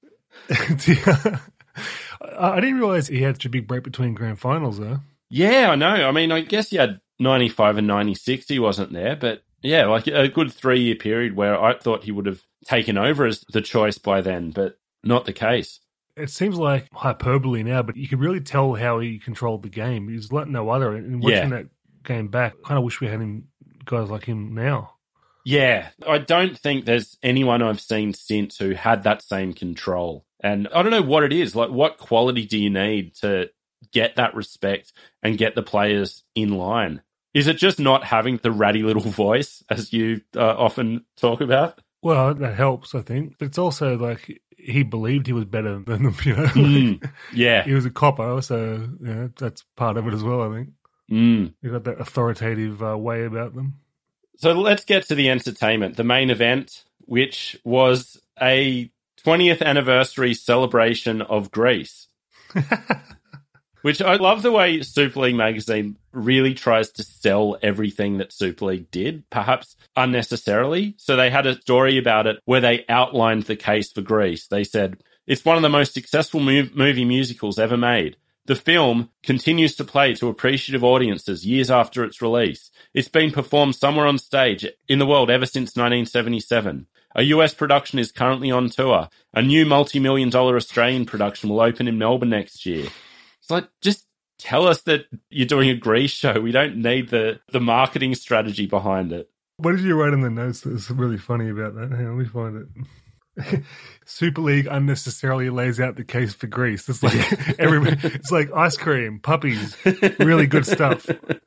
I didn't realise he had such a big break between grand finals, though. Yeah, I know. I mean, I guess he had ninety-five and ninety-six, he wasn't there, but yeah, like a good three-year period where I thought he would have taken over as the choice by then, but not the case. It seems like hyperbole now, but you could really tell how he controlled the game. He was like no other. And watching Yeah. that game back, I kind of wish we had him, guys like him now. Yeah, I don't think there's anyone I've seen since who had that same control. And I don't know what it is. Like, what quality do you need to get that respect and get the players in line? Is it just not having the ratty little voice, as you uh, often talk about? Well, that helps, I think. But it's also like he believed he was better than them, you know? Mm, yeah. He was a copper, so you know, that's part of it as well, I think. Mm. He got that authoritative uh, way about them. So let's get to the entertainment, the main event, which was a twentieth anniversary celebration of Greece. Which I love the way Super League magazine really tries to sell everything that Super League did, perhaps unnecessarily. So they had a story about it where they outlined the case for Grease. They said, it's one of the most successful mov- movie musicals ever made. The film continues to play to appreciative audiences years after its release. It's been performed somewhere on stage in the world ever since nineteen seventy-seven. A U S production is currently on tour. A new multi-million dollar Australian production will open in Melbourne next year. It's like, just tell us that you're doing a Grease show. We don't need the, the marketing strategy behind it. What did you write in the notes that's really funny about that? Hang on, let me find it. Super League unnecessarily lays out the case for Grease. It's like every, it's like ice cream, puppies, really good stuff.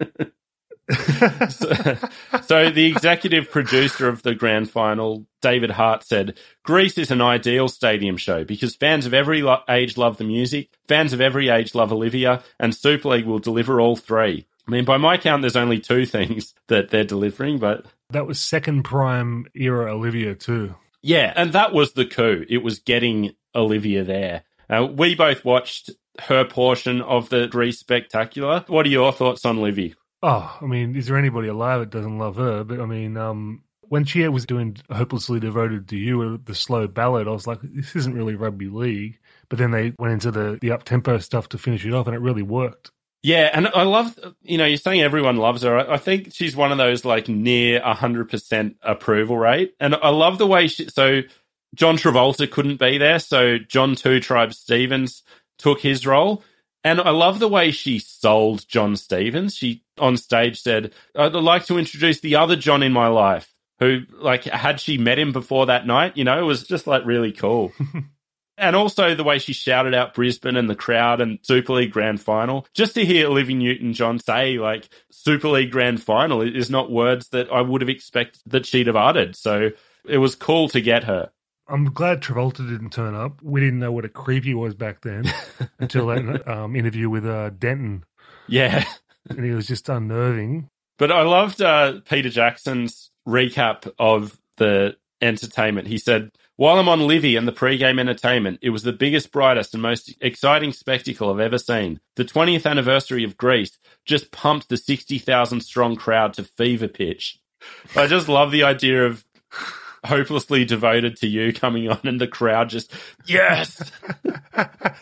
so, so the executive producer of the grand final, David Hart, said, Grease is an ideal stadium show because fans of every lo- age love the music, fans of every age love Olivia, and Super League will deliver all three. I mean, by my count, there's only two things that they're delivering, but... That was second prime era Olivia too. Yeah, and that was the coup. It was getting Olivia there. Uh, we both watched her portion of the Grease Spectacular. What are your thoughts on Livy? Oh, I mean, is there anybody alive that doesn't love her? But I mean, um, When she was doing Hopelessly Devoted to You, the slow ballad, I was like, this isn't really rugby league. But then they went into the, the up-tempo stuff to finish it off, and it really worked. Yeah, and I love, you know, you're saying everyone loves her. I think she's one of those, like, near one hundred percent approval rate. And I love the way she, so John Travolta couldn't be there, so John Two Tribes Stevens took his role. And I love the way she sold John Stevens. She, on stage, said, I'd like to introduce the other John in my life, who, like, had she met him before that night, you know, it was just, like, really cool. And also the way she shouted out Brisbane and the crowd and Super League Grand Final. Just to hear Olivia Newton-John say, like, Super League Grand Final is not words that I would have expected that she'd have uttered. So it was cool to get her. I'm glad Travolta didn't turn up. We didn't know what a creep he was back then until that um, interview with uh, Denton. Yeah. And he was just unnerving. But I loved uh, Peter Jackson's recap of the entertainment. He said, while I'm on Livy and the pre-game entertainment, it was the biggest, brightest and most exciting spectacle I've ever seen. The twentieth anniversary of Greece just pumped the sixty thousand strong crowd to fever pitch. I just love the idea of Hopelessly Devoted to You coming on and the crowd just, yes! I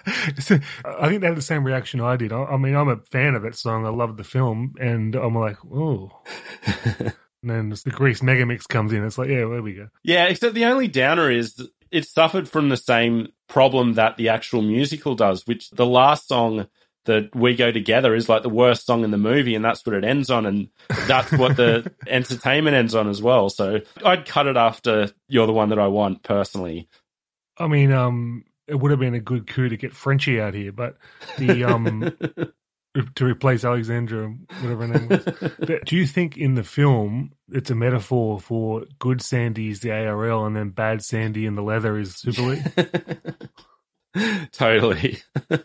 think they had the same reaction I did. I, I mean, I'm a fan of that song. I love the film. And I'm like, oh. And then the Grease Megamix comes in. It's like, yeah, there we go. Yeah, except the only downer is it suffered from the same problem that the actual musical does, which the last song, that We Go Together, is like the worst song in the movie, and that's what it ends on, and that's what the entertainment ends on as well. So I'd cut it after You're the One That I Want, personally. I mean, um, it would have been a good coup to get Frenchie out here, but the um, to replace Alexandra, whatever her name was. But do you think in the film it's a metaphor for good Sandy is the A R L and then bad Sandy in the leather is Super League? Totally.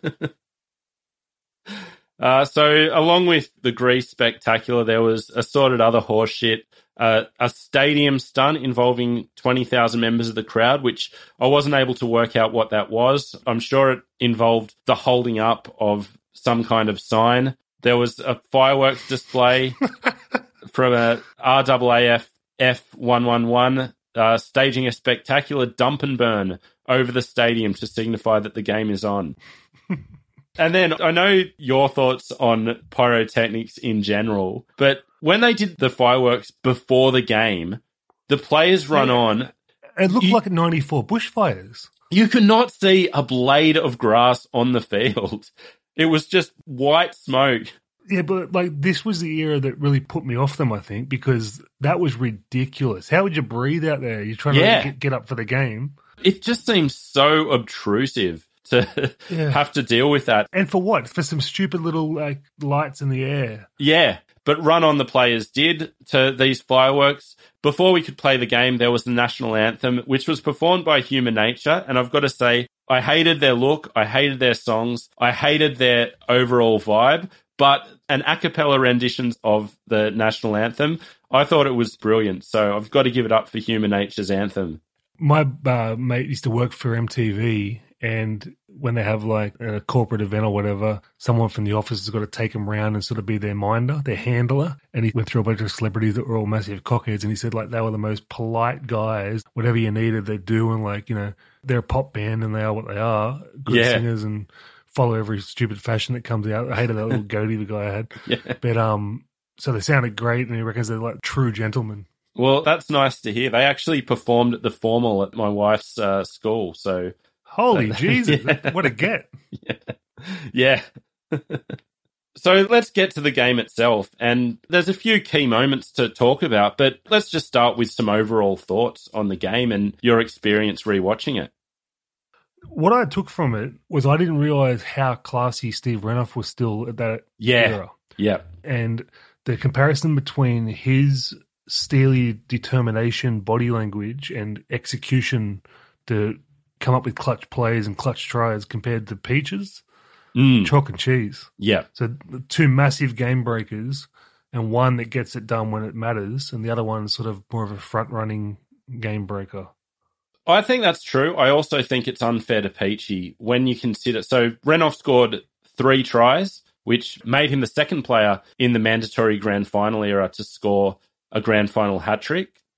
Uh, so along with the Grease Spectacular, there was assorted other horse shit, uh, a stadium stunt involving twenty thousand members of the crowd, which I wasn't able to work out what that was. I'm sure it involved the holding up of some kind of sign. There was a fireworks display from a R A A F F one one one uh, staging a spectacular dump and burn over the stadium to signify that the game is on. And then I know your thoughts on pyrotechnics in general, but when they did the fireworks before the game, the players run yeah, on. It looked you, like ninety-four bushfires. You could not see a blade of grass on the field. It was just white smoke. Yeah, but like this was the era that really put me off them, I think, because that was ridiculous. How would you breathe out there? You're trying yeah. to get, get up for the game. It just seems so obtrusive to yeah. have to deal with that. And for what? For some stupid little like lights in the air. Yeah, but run on the players did to these fireworks. Before we could play the game, there was the national anthem, which was performed by Human Nature. And I've got to say, I hated their look. I hated their songs. I hated their overall vibe. But an a cappella rendition of the national anthem, I thought it was brilliant. So I've got to give it up for Human Nature's anthem. My uh, mate used to work for M T V, and when they have like a corporate event or whatever, someone from the office has got to take them around and sort of be their minder, their handler. And he went through a bunch of celebrities that were all massive cockheads, and he said like they were the most polite guys. Whatever you needed, they do, and like, you know, they're a pop band and they are what they are, good yeah. singers, and follow every stupid fashion that comes out. I hated that little goatee the guy had. Yeah. But um, so they sounded great, and he reckons they're like true gentlemen. Well, that's nice to hear. They actually performed at the formal at my wife's uh, school. So, holy uh, Jesus, yeah. what a get! Yeah. yeah. So let's get to the game itself. And there's a few key moments to talk about, but let's just start with some overall thoughts on the game and your experience rewatching it. What I took from it was I didn't realize how classy Steve Renouf was still at that yeah. era. Yeah. And the comparison between his steely determination, body language, and execution to come up with clutch plays and clutch tries compared to Peaches, mm. chalk and cheese. Yeah. So two massive game breakers, and one that gets it done when it matters, and the other one is sort of more of a front-running game breaker. I think that's true. I also think it's unfair to Peachy when you consider... So Renouf scored three tries, which made him the second player in the mandatory grand final era to score a grand final hat-trick.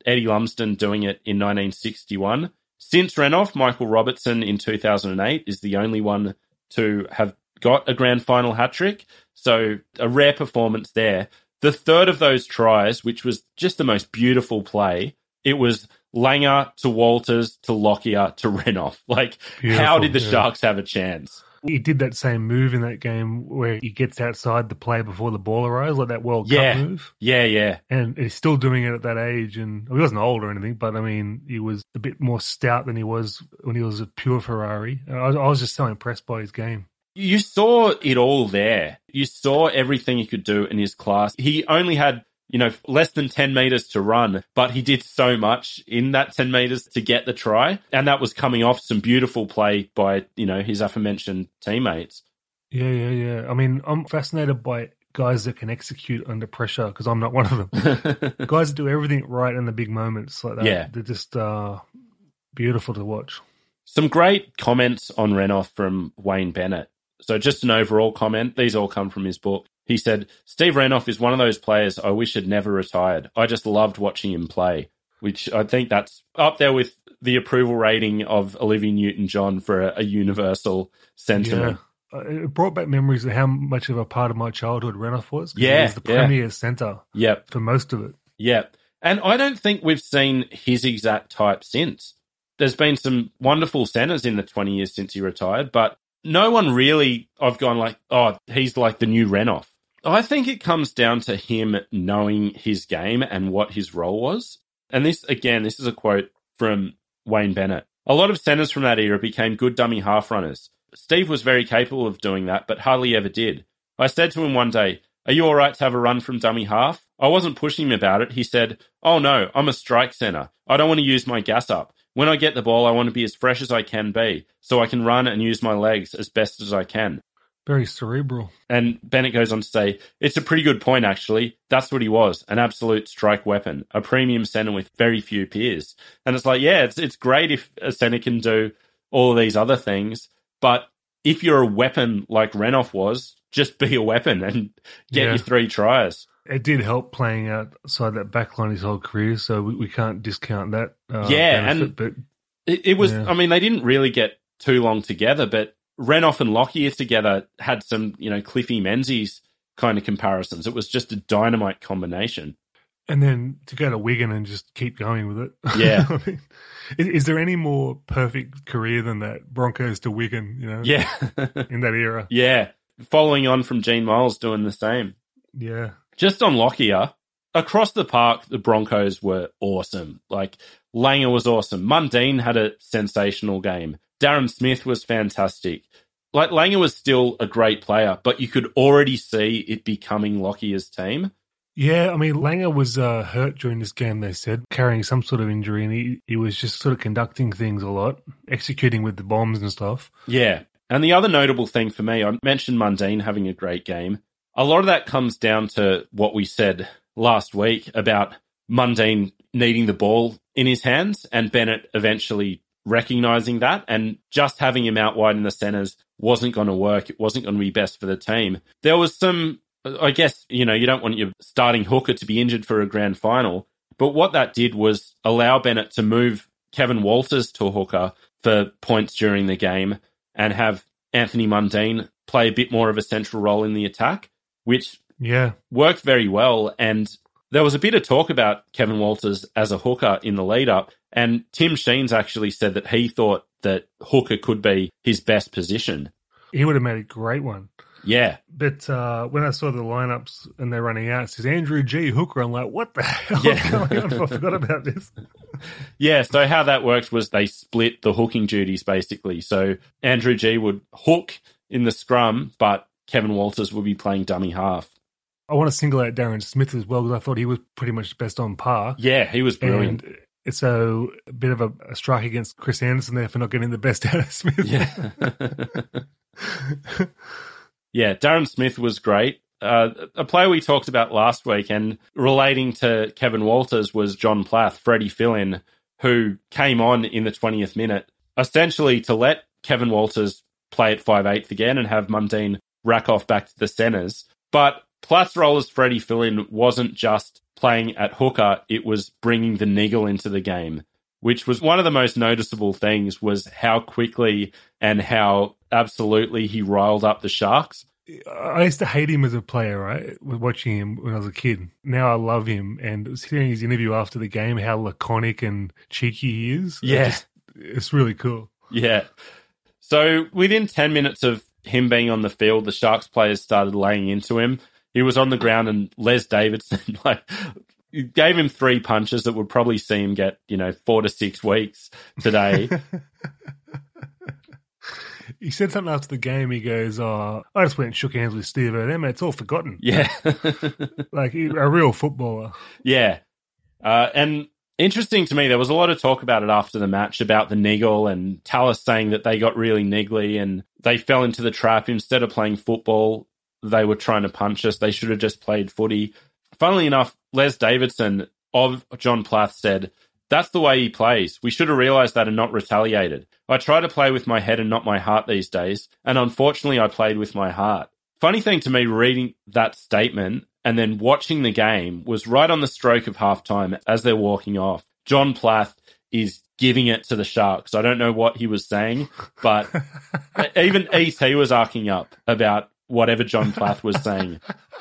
Eddie Lumsden doing it in nineteen sixty-one. Since Renouf, Michael Robertson in two thousand eight is the only one to have got a grand final hat-trick. So a rare performance there. The third of those tries, which was just the most beautiful play, it was Langer to Walters to Lockyer to Renouf. Like, beautiful, how did the yeah. Sharks have a chance? He did that same move in that game where he gets outside the play before the ball arrives, like that World yeah. Cup move. Yeah, yeah. And he's still doing it at that age. And he wasn't old or anything, but I mean, he was a bit more stout than he was when he was a pure Ferrari. I was, I was just so impressed by his game. You saw it all there. You saw everything he could do in his class. He only had, you know, less than ten meters to run, but he did so much in that ten meters to get the try. And that was coming off some beautiful play by, you know, his aforementioned teammates. Yeah, yeah, yeah. I mean, I'm fascinated by guys that can execute under pressure because I'm not one of them. Guys that do everything right in the big moments like that. Yeah. They're just uh, beautiful to watch. Some great comments on Renouf from Wayne Bennett. So just an overall comment. These all come from his book. He said, Steve Renouf is one of those players I wish had never retired. I just loved watching him play, which I think that's up there with the approval rating of Olivia Newton-John for a, a universal sentiment. Yeah. Uh, it brought back memories of how much of a part of my childhood Renouf was. Yeah. He was the yeah. premier centre yep. for most of it. Yeah. And I don't think we've seen his exact type since. There's been some wonderful centres in the twenty years since he retired, but no one really, I've gone like, oh, he's like the new Renouf. I think it comes down to him knowing his game and what his role was. And this, again, this is a quote from Wayne Bennett. A lot of centres from that era became good dummy half runners. Steve was very capable of doing that, but hardly ever did. I said to him one day, are you all right to have a run from dummy half? I wasn't pushing him about it. He said, oh no, I'm a strike centre. I don't want to use my gas up. When I get the ball, I want to be as fresh as I can be, so I can run and use my legs as best as I can. Very cerebral. And Bennett goes on to say, it's a pretty good point, actually. That's what he was, an absolute strike weapon, a premium centre with very few peers. And it's like, yeah, it's it's great if a centre can do all of these other things, but if you're a weapon like Renouf was, just be a weapon and get yeah. your three tries. It did help playing outside that backline his whole career, so we, we can't discount that. Uh, yeah, benefit, and but, it, it was, yeah. I mean, they didn't really get too long together, but Renouf and Lockyer together had some, you know, Cliffy Menzies kind of comparisons. It was just a dynamite combination. And then to go to Wigan and just keep going with it. Yeah. I mean, is, is there any more perfect career than that? Broncos to Wigan, you know? Yeah. in that era. Yeah. Following on from Gene Miles doing the same. Yeah. Just on Lockyer, across the park, the Broncos were awesome. Like, Langer was awesome. Mundine had a sensational game. Darren Smith was fantastic. Like, Langer was still a great player, but you could already see it becoming Lockyer's team. Yeah, I mean, Langer was uh, hurt during this game, they said, carrying some sort of injury, and he, he was just sort of conducting things a lot, executing with the bombs and stuff. Yeah, and the other notable thing for me, I mentioned Mundine having a great game. A lot of that comes down to what we said last week about Mundine needing the ball in his hands and Bennett eventually recognising that, and just having him out wide in the centres wasn't going to work. It wasn't going to be best for the team. There was some, I guess, you know, you don't want your starting hooker to be injured for a grand final, but what that did was allow Bennett to move Kevin Walters to a hooker for points during the game and have Anthony Mundine play a bit more of a central role in the attack, which yeah worked very well. And there was a bit of talk about Kevin Walters as a hooker in the lead-up, and Tim Sheens actually said that he thought that hooker could be his best position. He would have made a great one. Yeah. But uh, when I saw the lineups and they're running out, it says Andrew G. Hooker. I'm like, what the hell yeah. is going on? I forgot about this. Yeah, so how that worked was they split the hooking duties, basically. So Andrew G. would hook in the scrum, but Kevin Walters would be playing dummy half. I want to single out Darren Smith as well, because I thought he was pretty much best on par. Yeah, he was brilliant. And so a bit of a, a strike against Chris Anderson there for not getting the best out of Smith. Yeah. Yeah, Darren Smith was great. Uh, a player we talked about last week and relating to Kevin Walters was John Plath, Freddie Fillin, who came on in the twentieth minute, essentially to let Kevin Walters play at five eighth again and have Mundine rack off back to the centres. But Plath's role as Freddie Fillin wasn't just playing at hooker, it was bringing the niggle into the game, which was one of the most noticeable things, was how quickly and how absolutely he riled up the Sharks. I used to hate him as a player, right? Watching him when I was a kid. Now I love him. And hearing his interview after the game, how laconic and cheeky he is. Yeah. Just, it's really cool. Yeah. So within ten minutes of him being on the field, the Sharks players started laying into him. He was on the ground and Les Davidson like gave him three punches that would probably see him get, you know, four to six weeks today. He said something after the game. He goes, oh, I just went and shook hands with Steve O'Dem. It's all forgotten. Yeah. Like a real footballer. Yeah. Uh, and interesting to me, there was a lot of talk about it after the match, about the niggle, and Tallis saying that they got really niggly and they fell into the trap. Instead of playing football, they were trying to punch us. They should have just played footy. Funnily enough, Les Davidson of John Plath said, that's the way he plays. We should have realised that and not retaliated. I try to play with my head and not my heart these days, and unfortunately I played with my heart. Funny thing to me, reading that statement and then watching the game, was right on the stroke of halftime as they're walking off. John Plath is giving it to the Sharks. I don't know what he was saying, but even E T was arcing up about whatever John Plath was saying.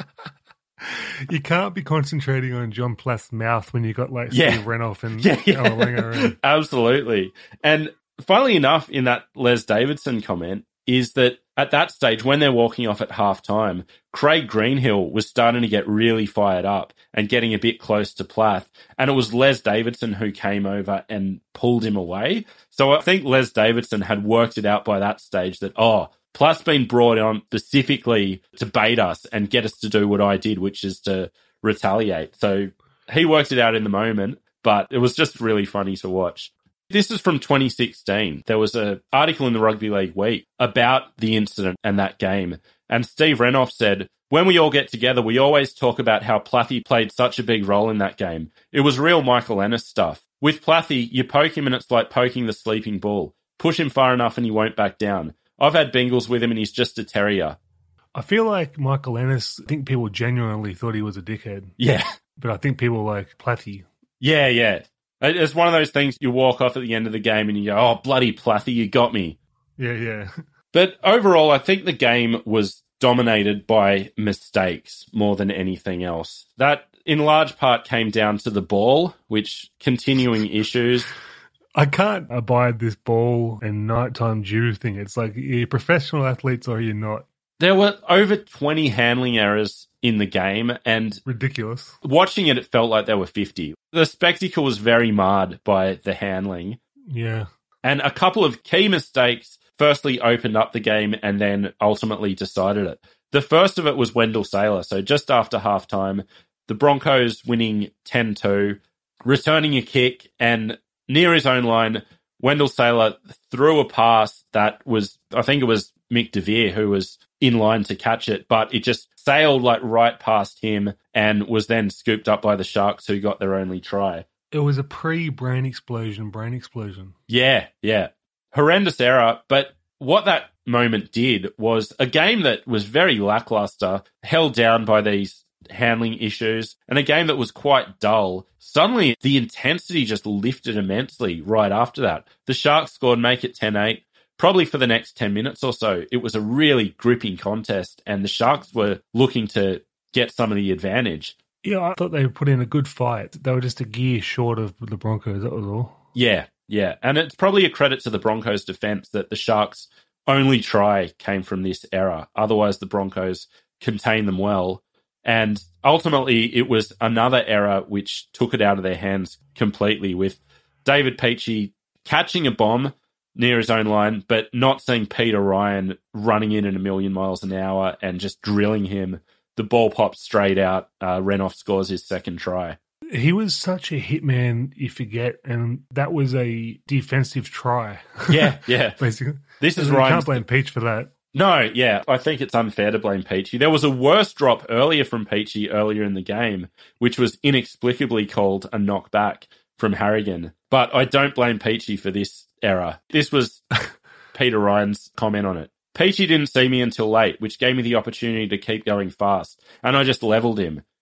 You can't be concentrating on John Plath's mouth when you got like yeah. Steve Renouf and yeah, yeah. around. Absolutely. And funnily enough, in that Les Davidson comment, is that at that stage, when they're walking off at halftime, Craig Greenhill was starting to get really fired up and getting a bit close to Plath. And it was Les Davidson who came over and pulled him away. So I think Les Davidson had worked it out by that stage that, oh, Plath's been brought on specifically to bait us and get us to do what I did, which is to retaliate. So he worked it out in the moment, but it was just really funny to watch. This is from twenty sixteen. There was an article in the Rugby League Week about the incident and that game. And Steve Renouf said, when we all get together, we always talk about how Plathy played such a big role in that game. It was real Michael Ennis stuff. With Plathy, you poke him and it's like poking the sleeping bull. Push him far enough and he won't back down. I've had Bengals with him and he's just a terrier. I feel like Michael Ennis, I think people genuinely thought he was a dickhead. Yeah. But I think people like Plathy. Yeah, yeah. It's one of those things you walk off at the end of the game and you go, oh, bloody Plathy, you got me. Yeah, yeah. But overall, I think the game was dominated by mistakes more than anything else. That, in large part, came down to the ball, which continuing issues. I can't abide this ball and nighttime due thing. It's like, you're professional athletes or you're not. There were over twenty handling errors in the game, and ridiculous. Watching it, it felt like there were fifty. The spectacle was very marred by the handling. Yeah. And a couple of key mistakes firstly opened up the game and then ultimately decided it. The first of it was Wendell Saylor. So just after halftime, the Broncos winning ten two, returning a kick, and near his own line, Wendell Saylor threw a pass that was, I think it was Mick DeVere who was in line to catch it, but it just sailed like right past him and was then scooped up by the Sharks, who got their only try. It was a pre-brain explosion, brain explosion. Yeah, yeah. Horrendous error, but what that moment did was a game that was very lackluster, held down by these handling issues, and a game that was quite dull. Suddenly, the intensity just lifted immensely right after that. The Sharks scored, make it ten eight. Probably for the next ten minutes or so, it was a really gripping contest, and the Sharks were looking to get some of the advantage. Yeah, I thought they put in a good fight. They were just a gear short of the Broncos, that was all. Yeah, yeah. And it's probably a credit to the Broncos' defence that the Sharks' only try came from this error. Otherwise, the Broncos contained them well. And ultimately, it was another error which took it out of their hands completely, with David Peachey catching a bomb near his own line, but not seeing Peter Ryan running in at a million miles an hour and just drilling him. The ball pops straight out. Uh, Renouf scores his second try. He was such a hitman, you forget, and that was a defensive try. Yeah, yeah. Basically. This is right. You Ryan's... can't blame Peach for that. No, yeah. I think it's unfair to blame Peachey. There was a worse drop earlier from Peachey earlier in the game, which was inexplicably called a knockback from Harrigan. But I don't blame Peachey for this error. This was Peter Ryan's comment on it. Peachey didn't see me until late, which gave me the opportunity to keep going fast, and I just levelled him.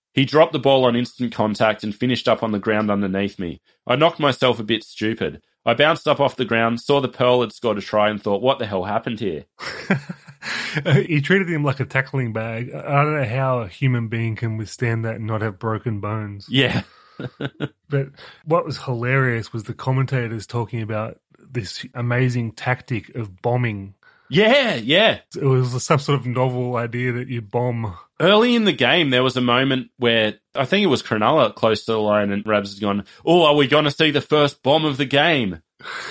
He dropped the ball on instant contact and finished up on the ground underneath me. I knocked myself a bit stupid. I bounced up off the ground, saw the Pearl had scored a try and thought, what the hell happened here? He treated him like a tackling bag. I don't know how a human being can withstand that and not have broken bones. Yeah. But what was hilarious was the commentators talking about this amazing tactic of bombing. Yeah, yeah. It was some sort of novel idea that you bomb. Early in the game, there was a moment where I think it was Cronulla close to the line and Rabs has gone, oh, are we going to see the first bomb of the game?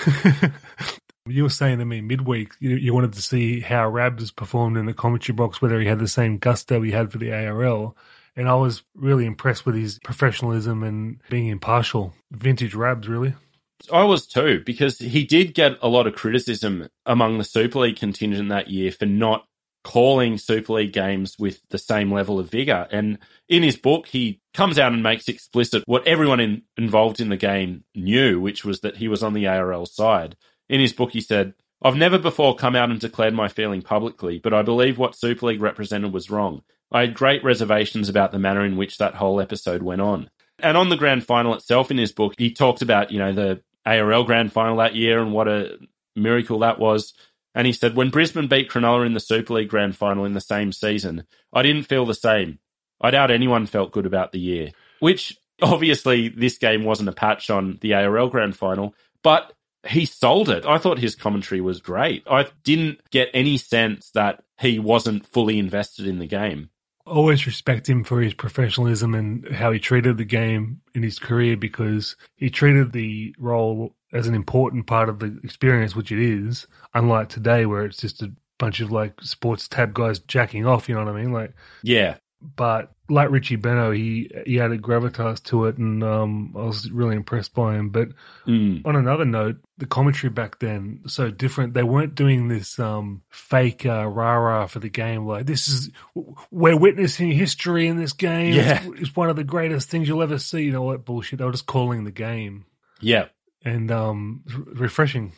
You were saying to me midweek you, you wanted to see how Rabs performed in the commentary box, whether he had the same gusto he had for the A R L. And I was really impressed with his professionalism and being impartial. Vintage Rabs, really. I was too, because he did get a lot of criticism among the Super League contingent that year for not calling Super League games with the same level of vigour. And in his book, he comes out and makes explicit what everyone in, involved in the game knew, which was that he was on the A R L side. In his book, he said, I've never before come out and declared my feeling publicly, but I believe what Super League represented was wrong. I had great reservations about the manner in which that whole episode went on. And on the grand final itself in his book, he talked about, you know, the A R L grand final that year and what a miracle that was. And he said, when Brisbane beat Cronulla in the Super League grand final in the same season, I didn't feel the same. I doubt anyone felt good about the year, which obviously this game wasn't a patch on the A R L grand final, but he sold it. I thought his commentary was great. I didn't get any sense that he wasn't fully invested in the game. Always respect him for his professionalism and how he treated the game in his career, because he treated the role as an important part of the experience, which it is, unlike today where it's just a bunch of like sports tab guys jacking off, you know what I mean? Like, yeah. But like Richie Beno, he he had a gravitas to it, and um, I was really impressed by him. But mm. on another note, the commentary back then so different. They weren't doing this um, fake uh, rah-rah for the game. Like, this is we're witnessing history in this game. Yeah. It's, it's one of the greatest things you'll ever see. You know what bullshit? They were just calling the game. Yeah, and um, refreshing.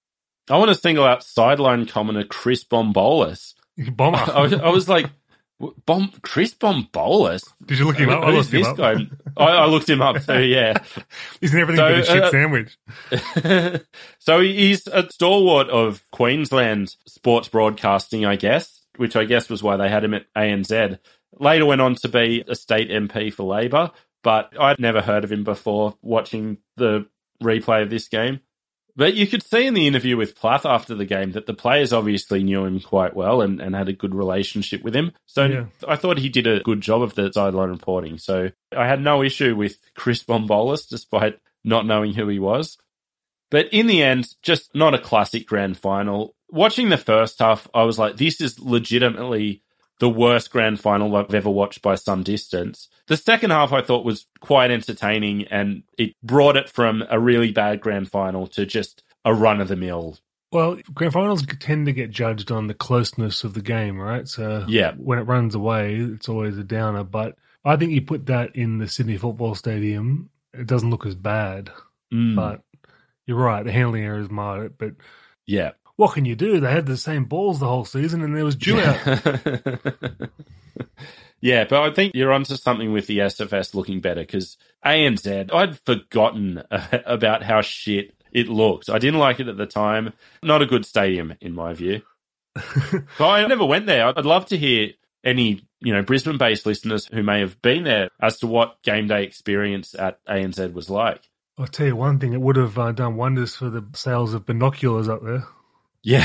I want to single out sideline commenter Chris Bombolas. Bomber. I, was, I was like. Bom, Chris Bombolas? Did you look him up? I Who's this guy? I, I looked him up too, yeah. He's everything so, but a shit uh, sandwich. So he's a stalwart of Queensland sports broadcasting, I guess, which I guess was why they had him at A N Z. Later went on to be a state M P for Labor, but I'd never heard of him before watching the replay of this game. But you could see in the interview with Plath after the game that the players obviously knew him quite well and, and had a good relationship with him. So yeah. I thought he did a good job of the sideline reporting. So I had no issue with Chris Bombolas, despite not knowing who he was. But in the end, just not a classic grand final. Watching the first half, I was like, this is legitimately the worst grand final I've ever watched by some distance. The second half I thought was quite entertaining, and it brought it from a really bad grand final to just a run-of-the-mill. Well, grand finals tend to get judged on the closeness of the game, right? So yeah. when it runs away, it's always a downer. But I think you put that in the Sydney Football Stadium, it doesn't look as bad. Mm. But you're right, the handling errors marred it. But yeah. What can you do? They had the same balls the whole season, and there was Jew out. Yeah, but I think you're onto something with the S F S looking better, because A N Z, I'd forgotten about how shit it looked. I didn't like it at the time. Not a good stadium, in my view. But I never went there. I'd love to hear any, you know, Brisbane-based listeners who may have been there as to what game day experience at A N Z was like. I'll tell you one thing, it would have uh, done wonders for the sales of binoculars up there. Yeah.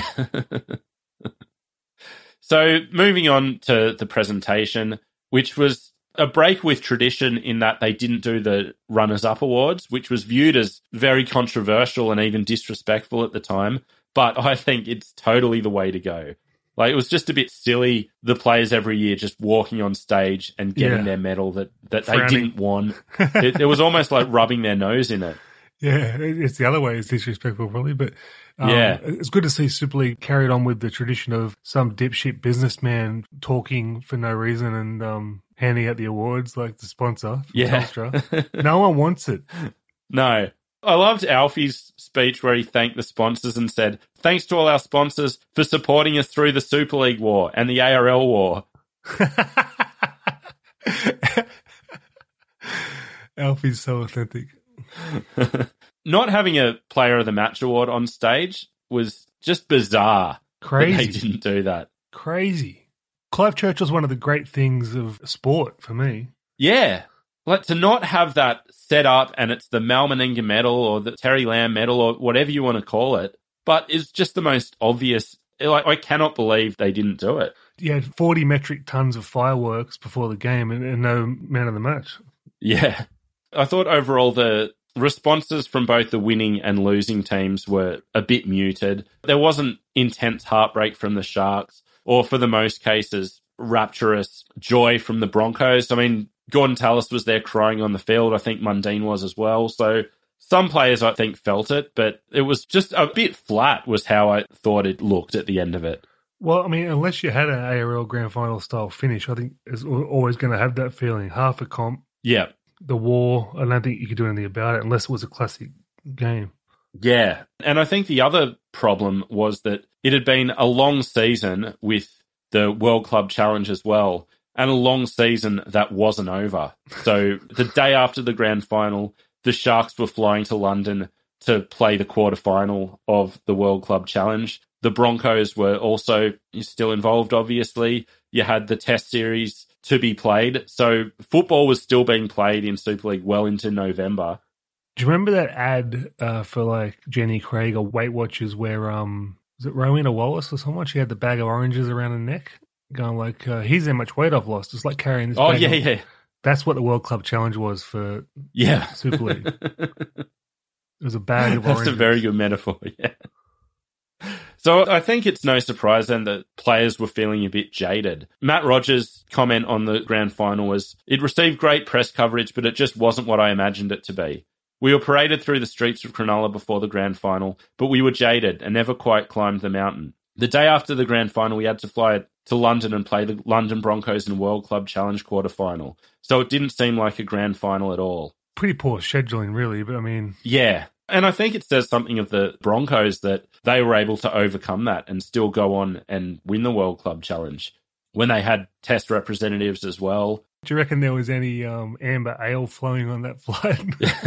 So moving on to the presentation, which was a break with tradition in that they didn't do the Runners-Up Awards, which was viewed as very controversial and even disrespectful at the time. But I think it's totally the way to go. Like, it was just a bit silly, the players every year just walking on stage and getting yeah. their medal that, that they didn't want. it, it was almost like rubbing their nose in it. Yeah, it's the other way. It's disrespectful, probably. But um, yeah. it's good to see Super League carried on with the tradition of some dipshit businessman talking for no reason and um, handing out the awards like the sponsor. Yeah. Telstra. No one wants it. No. I loved Alfie's speech where he thanked the sponsors and said, thanks to all our sponsors for supporting us through the Super League war and the A R L war. Alfie's so authentic. Not having a Player of the Match award on stage was just bizarre. Crazy. They didn't do that. Crazy. Clive Churchill's one of the great things of sport for me. Yeah. Like, to not have that set up and it's the Mal Meninga medal or the Terry Lamb medal or whatever you want to call it, but it's just the most obvious. Like, I cannot believe they didn't do it. You had forty metric tons of fireworks before the game and, and no man of the match. Yeah. I thought overall the responses from both the winning and losing teams were a bit muted. There wasn't intense heartbreak from the Sharks or, for the most cases, rapturous joy from the Broncos. I mean, Gordon Tallis was there crying on the field. I think Mundine was as well. So some players, I think, felt it, but it was just a bit flat was how I thought it looked at the end of it. Well, I mean, unless you had an A R L Grand Final style finish, I think it's always going to have that feeling. Half a comp. Yeah. The war, I don't think you could do anything about it unless it was a classic game. Yeah. And I think the other problem was that it had been a long season with the World Club Challenge as well, and a long season that wasn't over. So the day after the grand final, the Sharks were flying to London to play the quarterfinal of the World Club Challenge. The Broncos were also still involved, obviously. You had the Test series to be played. So football was still being played in Super League well into November. Do you remember that ad uh, for like Jenny Craig or Weight Watchers where, um, was it Rowena Wallace or someone? She had the bag of oranges around her neck going like, uh, here's how much weight I've lost. It's like carrying this Oh, bag yeah, of- yeah. That's what the World Club Challenge was for Yeah. Super League. It was a bag of That's oranges. a very good metaphor, yeah. So I think it's no surprise then that players were feeling a bit jaded. Matt Rogers' comment on the grand final was, "It received great press coverage, but it just wasn't what I imagined it to be. We were paraded through the streets of Cronulla before the grand final, but we were jaded and never quite climbed the mountain. The day after the grand final, we had to fly to London and play the London Broncos in World Club Challenge quarterfinal. So it didn't seem like a grand final at all." Pretty poor scheduling, really, but I mean... Yeah. And I think it says something of the Broncos that they were able to overcome that and still go on and win the World Club Challenge when they had Test representatives as well. Do you reckon there was any um, amber ale flowing on that flight?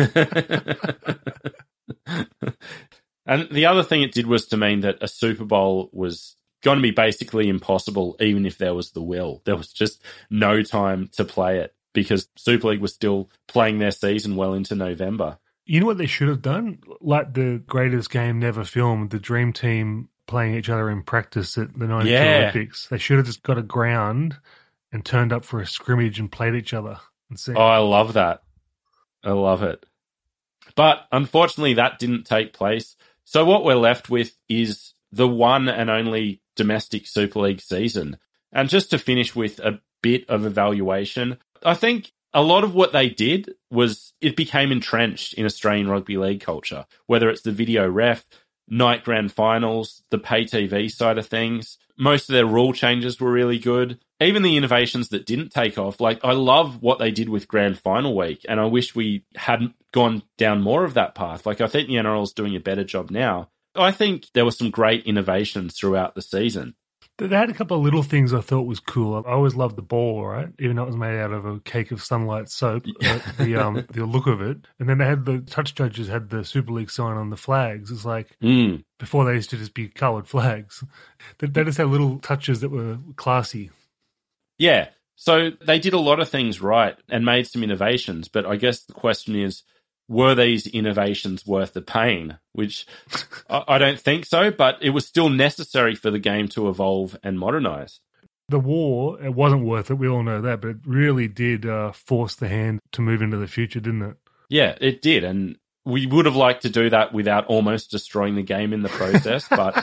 And the other thing it did was to mean that a Super Bowl was going to be basically impossible, even if there was the will. There was just no time to play it because Super League was still playing their season well into November. You know what they should have done? Like the greatest game never filmed, the Dream Team playing each other in practice at the ninety-two Yeah. Olympics. They should have just got a ground and turned up for a scrimmage and played each other. And see. Oh, I love that. I love it. But unfortunately, that didn't take place. So what we're left with is the one and only domestic Super League season. And just to finish with a bit of evaluation, I think a lot of what they did was it became entrenched in Australian rugby league culture, whether it's the video ref, night grand finals, the pay T V side of things. Most of their rule changes were really good. Even the innovations that didn't take off, like I love what they did with grand final week, and I wish we hadn't gone down more of that path. Like I think the N R L is doing a better job now. I think there were some great innovations throughout the season. They had a couple of little things I thought was cool. I always loved the ball, right? Even though it was made out of a cake of sunlight soap, the, the um the look of it. And then they had the touch judges had the Super League sign on the flags. It's like Mm. before they used to just be coloured flags. They, they just had little touches that were classy. Yeah. So they did a lot of things right and made some innovations. But I guess the question is, were these innovations worth the pain? Which I, I don't think so, but it was still necessary for the game to evolve and modernize. The war, it wasn't worth it. We all know that, but it really did uh, force the hand to move into the future, didn't it? Yeah, it did. And we would have liked to do that without almost destroying the game in the process. but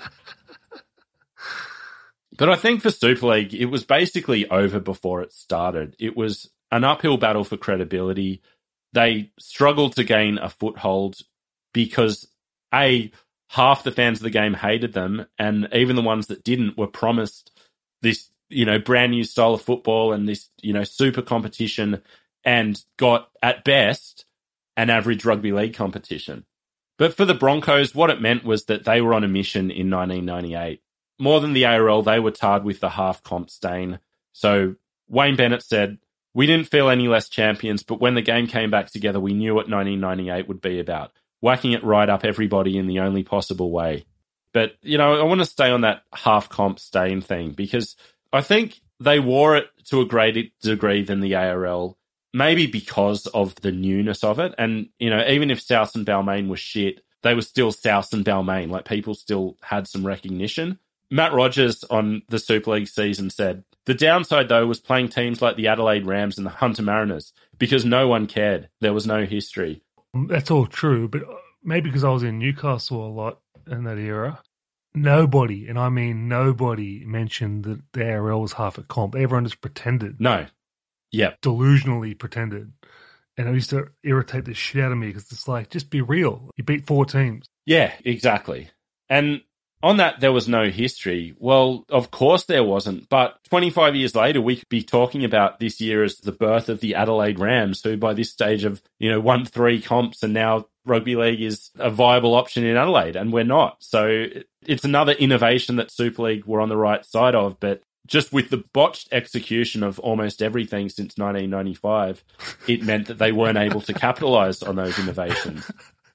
But I think for Super League, it was basically over before it started. It was an uphill battle for credibility. They struggled to gain a foothold because, A, half the fans of the game hated them, and even the ones that didn't were promised this, you know, brand new style of football and this, you know, super competition, and got, at best, an average rugby league competition. But for the Broncos, what it meant was that they were on a mission in nineteen ninety-eight. More than the A R L, they were tarred with the half-comp stain. So Wayne Bennett said, We didn't feel any less champions, but when the game came back together, we knew what nineteen ninety-eight would be about. Whacking it right up everybody in the only possible way. But, you know, I want to stay on that half-comp stain thing because I think they wore it to a greater degree than the A R L, maybe because of the newness of it. And, you know, even if South and Balmain was shit, they were still South and Balmain. Like, people still had some recognition. Matt Rogers on the Super League season said, the downside, though, was playing teams like the Adelaide Rams and the Hunter Mariners because no one cared. There was no history. That's all true, but maybe because I was in Newcastle a lot in that era, nobody, and I mean nobody, mentioned that the A R L was half a comp. Everyone just pretended. No. Yep. Delusionally pretended. And it used to irritate the shit out of me because it's like, just be real. You beat four teams. Yeah, exactly. And on that, there was no history. Well, of course there wasn't. But twenty-five years later, we could be talking about this year as the birth of the Adelaide Rams, who by this stage have, you know, won three comps and now rugby league is a viable option in Adelaide, and we're not. So it's another innovation that Super League were on the right side of, but just with the botched execution of almost everything since nineteen ninety-five, it meant that they weren't able to capitalise on those innovations.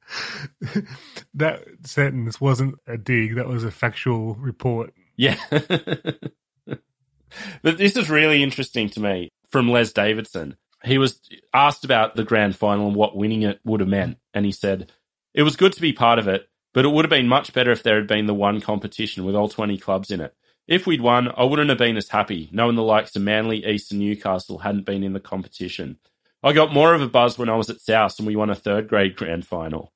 That sentence wasn't a dig, that was a factual report. Yeah. But this is really interesting to me from Les Davidson. He was asked about the grand final and what winning it would have meant. And he said, it was good to be part of it, but it would have been much better if there had been the one competition with all twenty clubs in it. If we'd won, I wouldn't have been as happy, knowing the likes of Manly, East and Newcastle hadn't been in the competition. I got more of a buzz when I was at South and we won a third grade grand final.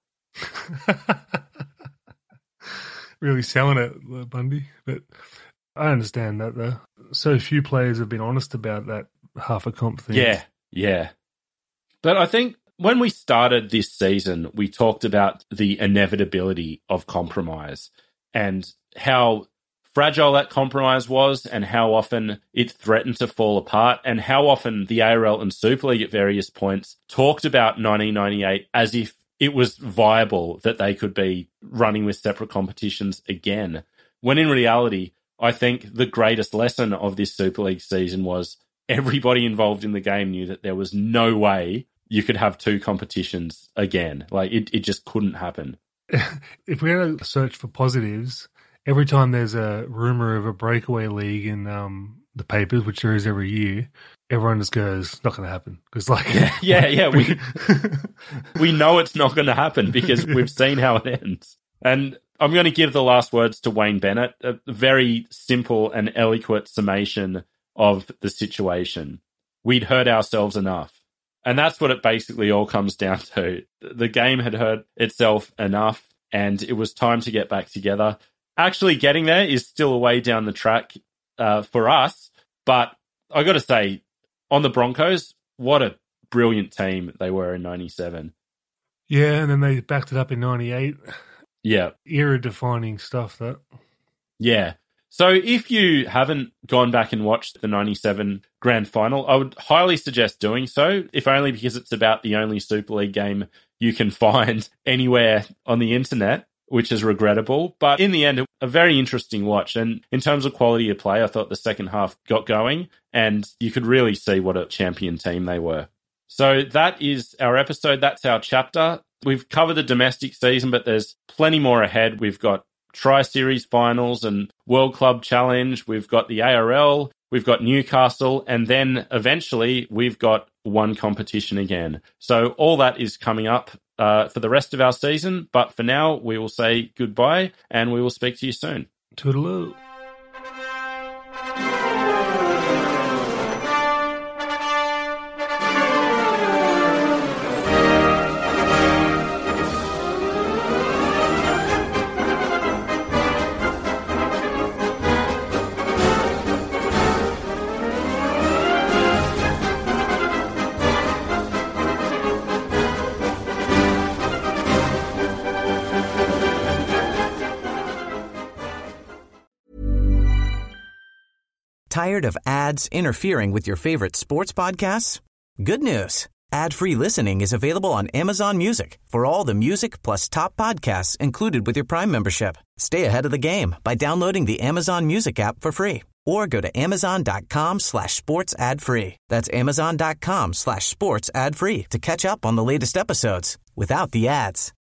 Really selling it, Bundy. But I understand that, though. So few players have been honest about that half a comp thing. Yeah, yeah. But I think when we started this season, we talked about the inevitability of compromise and how fragile that compromise was and how often it threatened to fall apart and how often the A R L and Super League at various points talked about nineteen ninety-eight as if it was viable that they could be running with separate competitions again. When in reality, I think the greatest lesson of this Super League season was everybody involved in the game knew that there was no way you could have two competitions again. Like, it, it just couldn't happen. If we're going to search for positives, every time there's a rumor of a breakaway league in um, the papers, which there is every year, everyone just goes, not going to happen. Because, like, yeah, yeah, yeah. We, we know it's not going to happen because we've seen how it ends. And I'm going to give the last words to Wayne Bennett, a very simple and eloquent summation of the situation. We'd hurt ourselves enough. And that's what it basically all comes down to. The game had hurt itself enough, and it was time to get back together. Actually getting there is still a way down the track uh, for us, but I got to say, on the Broncos, what a brilliant team they were in ninety-seven. Yeah, and then they backed it up in ninety-eight. Yeah. Era-defining stuff, that. Yeah. So if you haven't gone back and watched the ninety-seven grand final, I would highly suggest doing so, if only because it's about the only Super League game you can find anywhere on the internet, which is regrettable. But in the end, a very interesting watch. And in terms of quality of play, I thought the second half got going and you could really see what a champion team they were. So that is our episode. That's our chapter. We've covered the domestic season, but there's plenty more ahead. We've got Tri-Series finals and World Club Challenge. We've got the A R L. We've got Newcastle. And then eventually we've got one competition again. So all that is coming up uh, for the rest of our season. But for now, we will say goodbye and we will speak to you soon. Toodaloo. Tired of ads interfering with your favorite sports podcasts? Good news. Ad-free listening is available on Amazon Music for all the music plus top podcasts included with your Prime membership. Stay ahead of the game by downloading the Amazon Music app for free or go to amazon.com slash sports ad free. That's amazon.com slash sports ad free to catch up on the latest episodes without the ads.